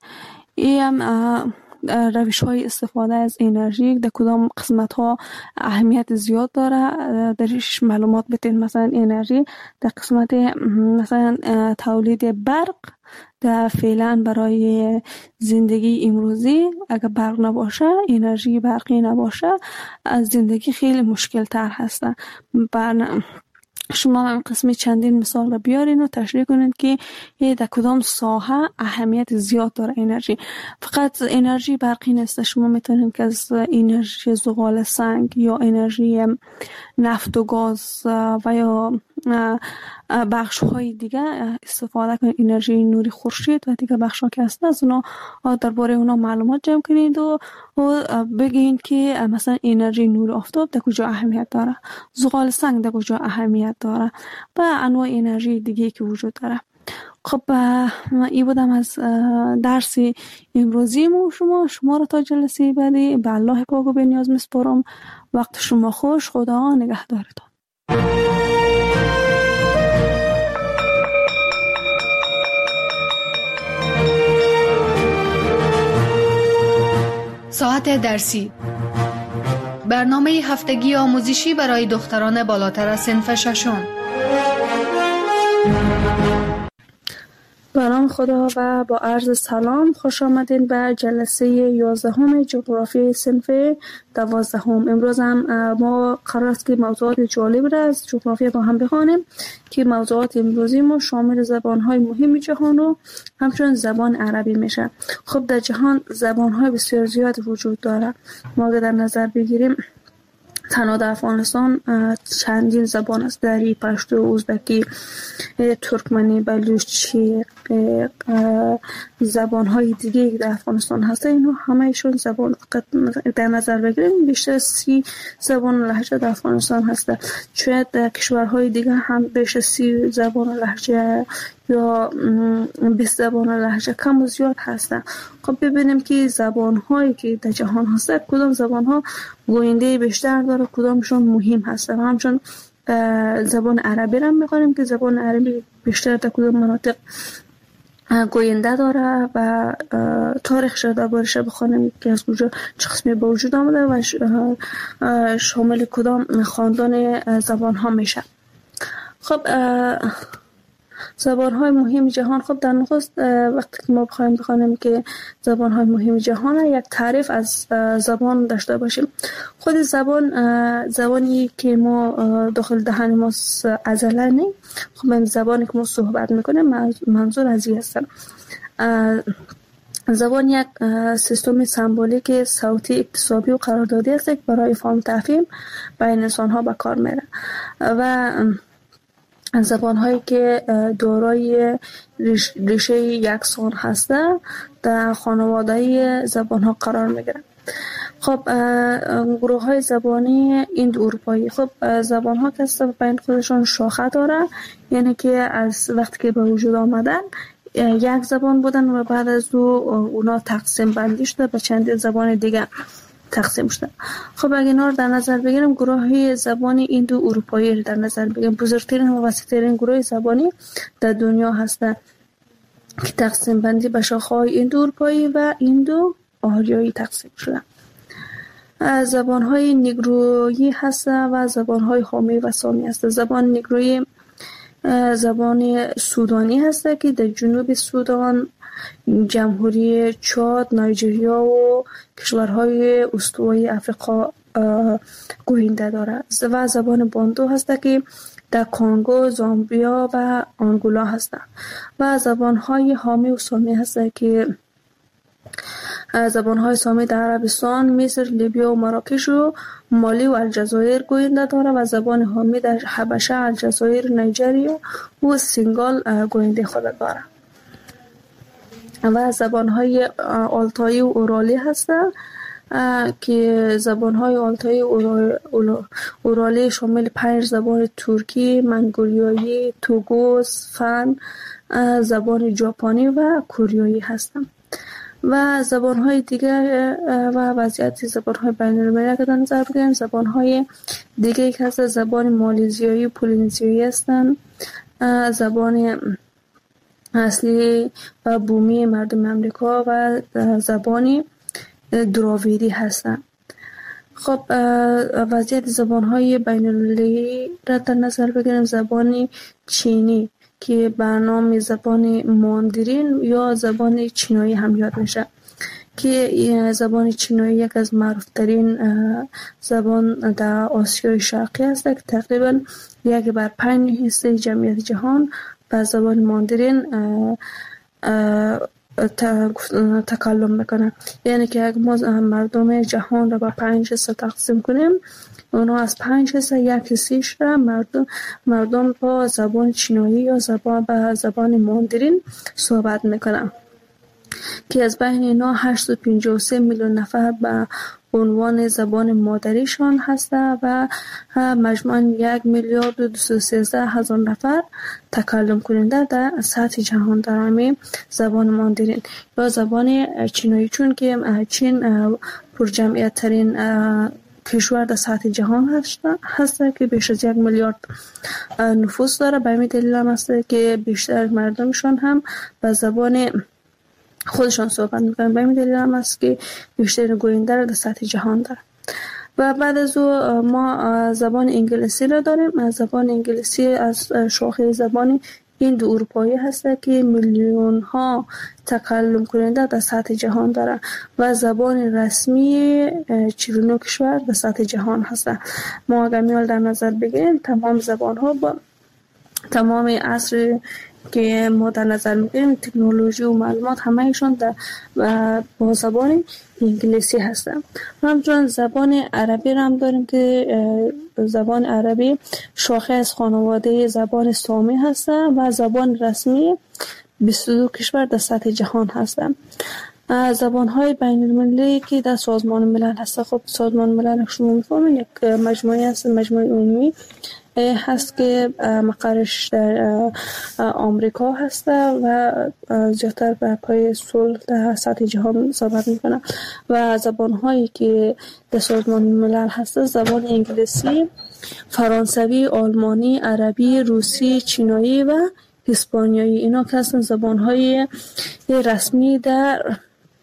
این روش های استفاده از انرژی در کدام قسمت ها اهمیت زیاد داره، درش معلومات بتین. مثلا انرژی در قسمت مثلا تولید برق در فعلا برای زندگی امروزی اگر برق نباشه، انرژی برقی نباشه، از زندگی خیلی مشکل تر هسته. شما هم قسمی چندین مثال را بیارین و تشریح کنین که در کدام ساحه اهمیت زیاد داره انرژی. فقط انرژی برقی نیست، شما میتونین که از انرژی زغال سنگ یا انرژی نفت و گاز و یا بخش های دیگه استفاده کنید، انرژی نوری خورشید و دیگه بخش ها که هست از اونا درباره اونا معلومات جمع کنید و بگین که مثلا انرژی نور آفتاب در کجا اهمیت داره، زغال سنگ در کجا اهمیت داره و انواع انرژی دیگه که وجود داره. خب این بودم از درس امروزی ما شما شما رو تا جلسه بعدی به الله پاک و به نیاز میسپارم. وقت شما خوش، خدا نگهدارتون. ساعت درسی، برنامه هفتگی آموزشی برای دختران بالاتر از صنف ششم. به نام خدا و با عرض سلام، خوش آمدین به جلسه یازدهم جغرافی صنف دوازدهم. امروز هم ما قرار است که موضوعات جالب را از جغرافی با هم بخوانیم که موضوعات امروزی ما شامل زبان‌های مهم جهان و همچنین زبان عربی میشه. خب در جهان زبان‌های بسیار زیاد وجود داره. ما در نظر بگیریم تنها در افغانستان چندین زبان است: دری، پشتو، ازبکی، ترکمنی، بلوچی، زبان‌های دیگه که در افغانستان هست. اینو همه‌شون زبان در نظر بگیریم بیشتر سی زبان و لهجه در افغانستان هست. شاید در کشورهای دیگه هم بیش از سی زبان و لهجه یا بیست زبان و لهجه کم و زیاد هستن. خب ببینیم که زبان‌هایی که در جهان هست کدام زبان‌ها گوینده بیشتر داره، کدامشون مهم هستن. همچون زبان عربی را می‌خوانیم که زبان عربی بیشتر در کدام مناطق گوینده داره و تاریخش را دربارش بخوانیم که از کجا چه قسمی به وجود آمده و شامل کدام خاندان زبان‌ها میشه. خب زبان‌های مهم جهان. خب در نخست وقتی که ما بخوایم بخوانیم که زبان‌های مهم جهان، یک تعریف از زبان داشته باشیم. خود زبان زبانی که ما داخل دهن ما عضله نی. خب این زبانی که ما صحبت میکنیم منظور از این است. زبان یک سیستم سمبولیک صوتی اکتسابی و قراردادی است که برای فهم تفهیم بین انسان‌ها به کار میره و زبان‌هایی که دارای ریشه یکسان هستند در خانواده زبان‌ها قرار می‌گیرند. خب گروه‌های زبانی ایندو اروپایی. خب زبان‌ها که بین خودشون شاخه داره، یعنی که از وقتی که به وجود آمدن یک زبان بودن و بعد از او اونا تقسیم بندی شده به چند زبان دیگه تقسیم شده. خب اگه اینا رو در نظر بگیریم، گروه زبانی ایندو اروپایی رو در نظر بگیریم، بزرگترین و وسیع‌ترین گروه زبانی در دنیا هستند که تقسیم بندی به شاخه‌های ایندو اروپایی و ایندو آریایی تقسیم شده. زبان‌های نیگرویی هست و زبان‌های حامی و سامی هست. زبان نیگرویی زبان سودانی هست که در جنوب سودان، جمهوری چاد، نایجریا و کشورهای استوایی افریقا گوینده دارد و زبان باندو هست که در کنگو، زامبیا و آنگولا هست و زبانهای حامی و سامی هست که زبانهای سامی در عربستان، مصر، لیبیا و مراکش و مالی و الجزایر گوینده دارد و زبان حامی در حبشه، الجزایر، نیجریه و سنگال گوینده خود دارد و زبانهای آلتایی و اورالی هستند که زبانهای آلتایی و اورالی شامل پنج زبان ترکی، منگولیایی، توگوس، فن، زبان ژاپنی و کوریایی هستند. و زبان‌های دیگر و وضعیت زبان‌های بین‌المللی که در نظر بگیریم، زبان‌های دیگه که هست زبان مالزیایی و پولینزیایی هستند، زبان اصلی و بومی مردم امریکا و زبانی دراویدی هستند. خب وضعیت زبان‌های بین‌المللی را در نظر بگیریم، زبان چینی که به نام زبان ماندرین یا زبان چینایی هم یاد میشه که زبان چینایی یک از معروفترین زبان در آسیای شرقی است که تقریبا یک بر پنج حصه جمعیت جهان به زبان ماندرین تکلم میکنه. یعنی که اگر ما مردم جهان را به پنج حصه تقسیم کنیم، اونا از پنج حصه یک حصه‌اش را مردم مردم با زبان چینایی یا زبان به زبان ماندرین صحبت میکنن که از بین اینا هشتصد و پنجاه و سه میلیون نفر به عنوان زبان مادریشان هسته و مجموعاً یک میلیارد و دویست و سیزده هزار نفر تکلم کننده در سطح جهان در همین زبان ماندرین یا زبان چینایی، چون که چین پر جمعیت ترین کشور در سطح جهان هست هست که بیش از یک میلیارد نفوس داره. به همین دلیل هم هست که بیشتر مردمشان هم به زبان خودشان صحبت میکنن. به همین دلیل هم هست که بیشتر گوینده در سطح جهان داره. و بعد از او ما زبان انگلیسی را داریم. زبان انگلیسی از شاخه زبان هند و اروپایی هست که میلیون ها تکلم کننده در سطح جهان داره و زبان رسمی چهل و نه کشور در سطح جهان هست. ما اگر میال در نظر بگیریم تمام زبان ها با تمام عصر که ما در نظر میگیریم تکنولوژی و معلومات همهشون در با زبان انگلیسی هستن. همچنین زبان عربی را هم داریم که زبان عربی شاخه از خانواده زبان سامی هستن و زبان رسمی بیست و دو کشور در سطح جهان هستن. زبان های بین المللی که در سازمان ملل هست، خب سازمان ملل شما میفهمین یک مجموعه هست، مجموعه عمومی هست که مقرش در آمریکا هست و زیادتر بر پای صلح در سطح جهان صحبت میکنه و زبان هایی که در سازمان ملل هست زبان انگلیسی، فرانسوی، آلمانی، عربی، روسی، چینایی و اسپانیایی. اینا که هستن زبان های رسمی در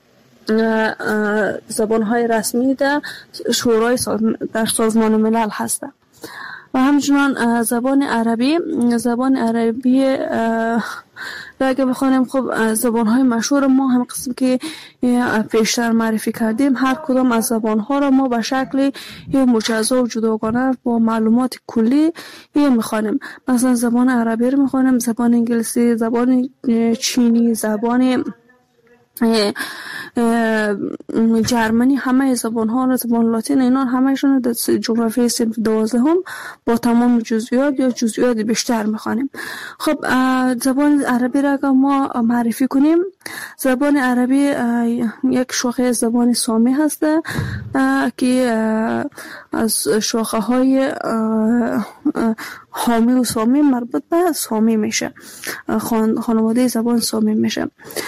زبان های رسمی در شورای در سازمان ملل هستند. و همچنان زبان عربی زبان عربی را اگه بخوانیم، خب زبان های مشهور ما هم قسم که پیشتر معرفی کردیم، هر کدام از زبان ها را ما به شکل مجزا و جداگانه با معلومات کلی میخوانیم. مثلا زبان عربی رو میخوانیم، زبان انگلیسی، زبان چینی، زبان جرمنی، همه زبان ها را، زبان لاتین، اینا همهشون در جغرافی صنف دوازدهم با تمام جزئیات یا جزئیات بیشتر میخوانیم. خب زبان عربی را که ما معرفی کنیم، زبان عربی یک شاخه زبان سامی هست که از شاخه های حامی و سامی مربوط به سامی میشه، خانواده زبان سامی میشه.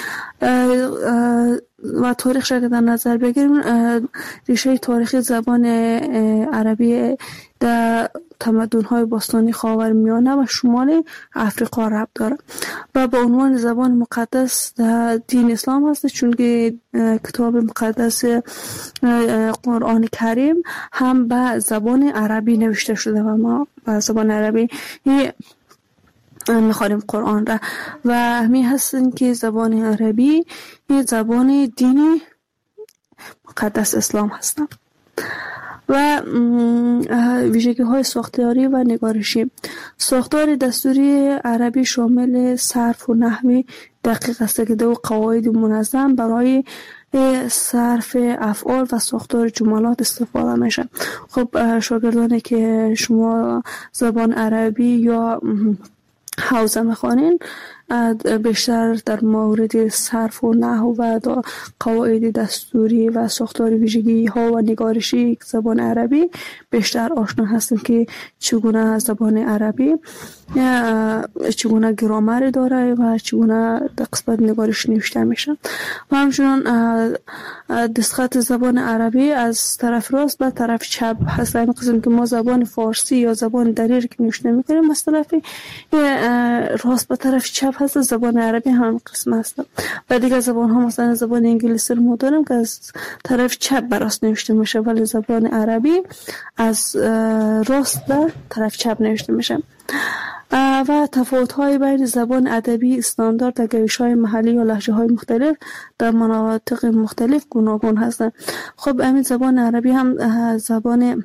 و تاریخش را در نظر بگیریم، ریشه تاریخی زبان عربی در تمدن‌های باستانی خاورمیانه و شمال افریقا ربط داره و به عنوان زبان مقدس در دین اسلام هست، چون که کتاب مقدس قرآن کریم هم به زبان عربی نوشته شده و ما به زبان عربی میخوانیم قرآن را و همی هستن که زبان عربی یه زبان دینی مقدس اسلام هستن. و ویژگی های ساختاری و نگارشی. ساختار دستوری عربی شامل صرف و نحوی دقیق است که دو قواعد منظم برای صرف افعال و ساختار جملات استفاده میشه. خب شاگردانی که شما زبان عربی یا حوزه میخوانین بیشتر در مورد صرف و نحو و قواعد دستوری و ساختار ویژگی ها و نگارشی زبان عربی بیشتر آشنا هستیم که چگونه زبان عربی چگونه گرامر داره و چگونه در قسمت نگارش نوشته میشه. و همچنان دستخط زبان عربی از طرف راست به طرف چپ هست. این قسم که ما زبان فارسی یا زبان دریر که نوشته میکنیم از طرف راست به طرف چپ هست، زبان عربی هم قسم هست. و دیگه زبان ها مثلا زبان انگلیسی رو داریم که از طرف چپ به راست نوشته میشه، ولی زبان عربی از راست به طرف چپ نوشته میشه. و تفاوت‌های بین زبان ادبی استاندارد و گویش‌های محلی یا لهجه‌های مختلف در مناطق مختلف گوناگون هستند. خب همین زبان عربی هم زبان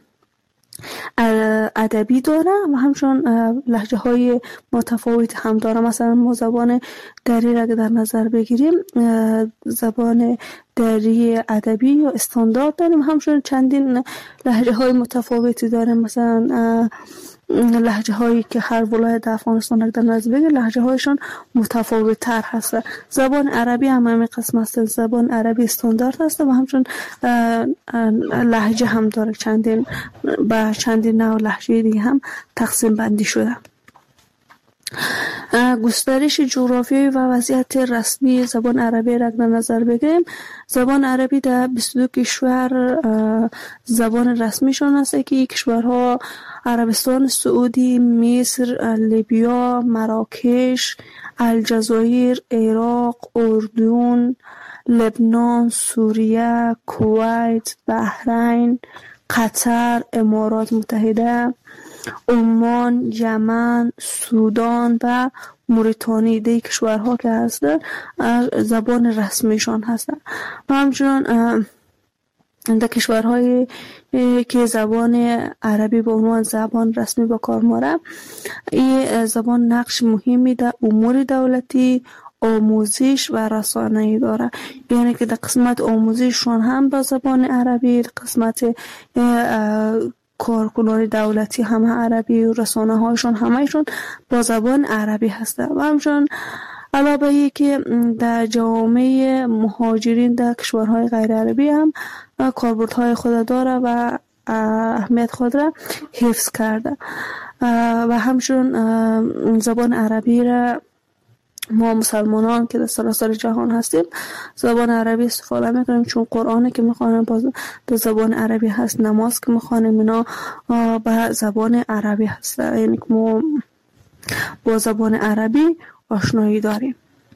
ادبی داره و همچنان لهجه های متفاوت هم داره. مثلا ما زبان دری را در نظر بگیریم، زبان دری ادبی یا استاندارد داریم، همچنان چندین لهجه های متفاوتی داریم. مثلا لهجه هایی که هر ولایت در افغانستان را در نظر بگیریم لهجه هایشان متفاوت تر هست. زبان عربی هم همین قسم است، زبان عربی استاندارد هست و همچنان لهجه هم داره، چندین با چندین نوع لهجه دیگه هم تقسیم بندی شده. گسترش جغرافیایی و وضعیت رسمی زبان عربی را در نظر بگیریم، زبان عربی در بیست و دو کشور زبان رسمیشان است که کشورها عربستان سعودی، مصر، لیبیا، مراکش، الجزایر، عراق، اردن، لبنان، سوریه، کویت، بحرین، قطر، امارات متحده، عمان، یمن، سودان و موریتانی دی کشورها که هستن زبان رسمیشان هستن و همچنان در کشورهای که زبان عربی به عنوان زبان رسمی با کار میبره این زبان نقش مهمی در امور دولتی، آموزش و رسانه‌ای داره. یعنی که در قسمت آموزششون هم با زبان عربی، در قسمت کارکنان دولتی هم عربی و رسانه هایشون همهشون با زبان عربی هسته و همچنان علاوه ای که در جامعه مهاجرین در کشورهای غیر عربی هم کاربردهای خود داره و اهمیت خود را حفظ کرده و همچنان زبان عربی را ما مسلمانان که در سراسر جهان هستیم زبان عربی استفاده میکنیم، چون قرآن که میخوانیم به زبان عربی هست، نماز که میخوانیم اینا به زبان عربی هست، یعنی که ما با زبان عربی آشنایی داریم.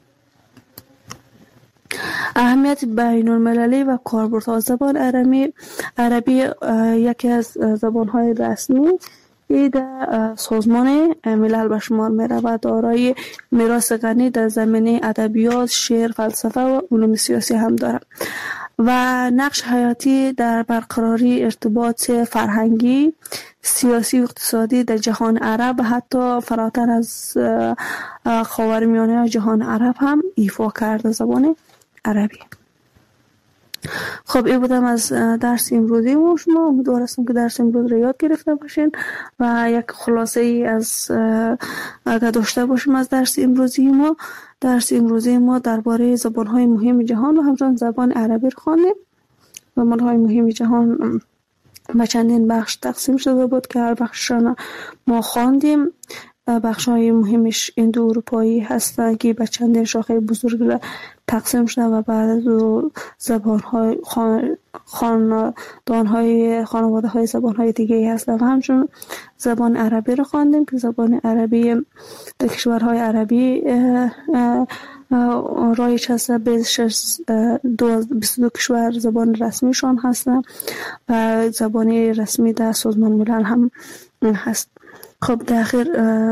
اهمیت بین المللی و کاربردها زبان عربی عربی یکی از زبانهای رسمی در سازمان ملل به شمار میره و دارای میراث غنی در زمینه ادبیات، شعر، فلسفه و علوم سیاسی هم داره و نقش حیاتی در برقراری ارتباط فرهنگی، سیاسی و اقتصادی در جهان عرب و حتی فراتر از خاورمیانه جهان عرب هم ایفا کرده زبان عربی. خب این بودم از درس امروزی و شما امیدوار هستم که درس امروز رو یاد گرفته باشین و یک خلاصه ای از اگر داشته باشیم از درس امروزی ما. درس امروزی ما درباره زبان‌های مهم جهان و همچنان زبان عربی رو خواندیم. زبان‌های مهم جهان به چندین بخش تقسیم شده بود که هر بخششان ما خواندیم. بخش‌های مهمش اندو اروپایی هستند که به چندین شاخه بزرگ تقسیم شده و بعد از زبان‌های خاندان‌های خانواده‌های زبان‌های دیگه هستند و همچنین زبان عربی رو خواندیم که زبان عربی در کشورهای عربی رایج هست. بیش از بیست و دو کشور زبان رسمیشان هستند و زبان رسمی در سازمان ملل هم هست. خب در آخر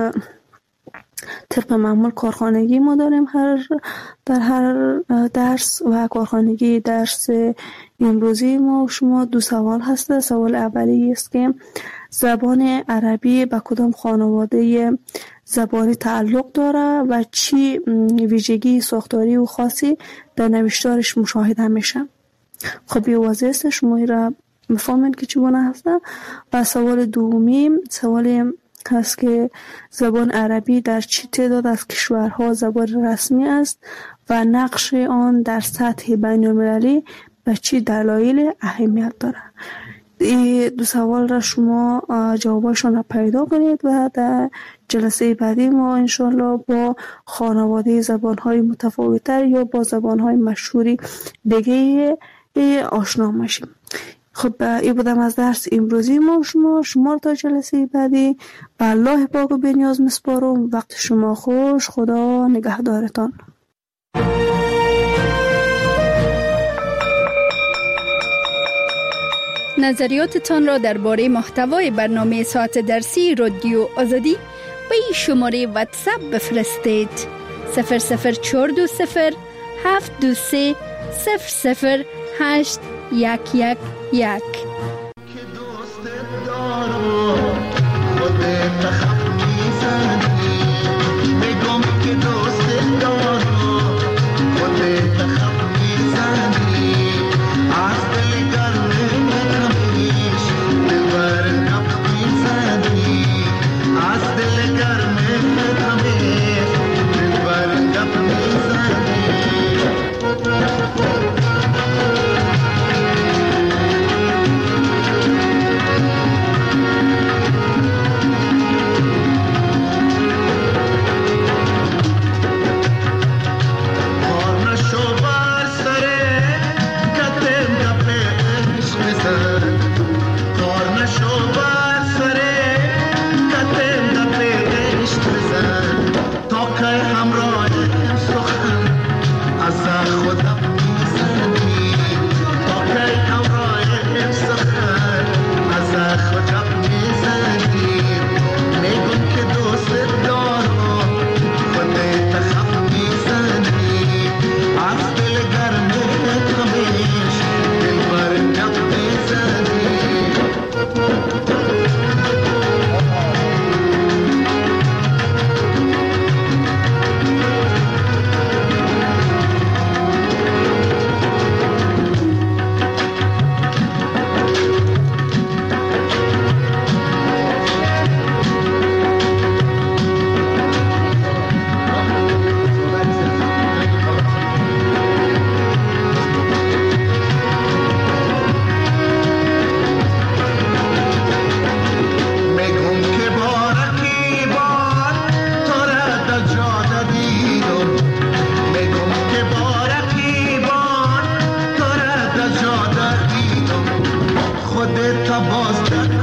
طبق معمول کارخانگی ما داریم هر در هر درس و کارخانگی درس امروزی ما شما دو سوال هست. سوال اولی است که زبان عربی به کدام خانواده زبانی تعلق داره و چی ویژگی ساختاری و خاصی در نوشتارش مشاهده میشه. خب یه واضح است، شما این را میفهمید که چگونه هسته. و سوال دومی سوال هست که زبان عربی در چه تعداد از کشورها زبان رسمی است و نقش آن در سطح بین المللی به چه دلایل اهمیت دارد. این دو سوال را شما جوابشان را پیدا کنید و در جلسه بعدی ما انشالله با خانواده زبانهای متفاوت‌تر یا با زبانهای مشهوری دیگه آشنا میشیم. خب این بودم از درس امروزی ما شما شما تا جلسه بعدی به الله پاک و بی‌نیاز میسپارم. وقت شما خوش، خدا نگهدارتان. نظریاتتان را درباره محتوای برنامه ساعت درسی رادیو آزادی به این شماره واتساپ بفرستید: صفر صفر چهار دو صفر هفت دو سه صفر صفر هشت یک یک یک. خودت تا باز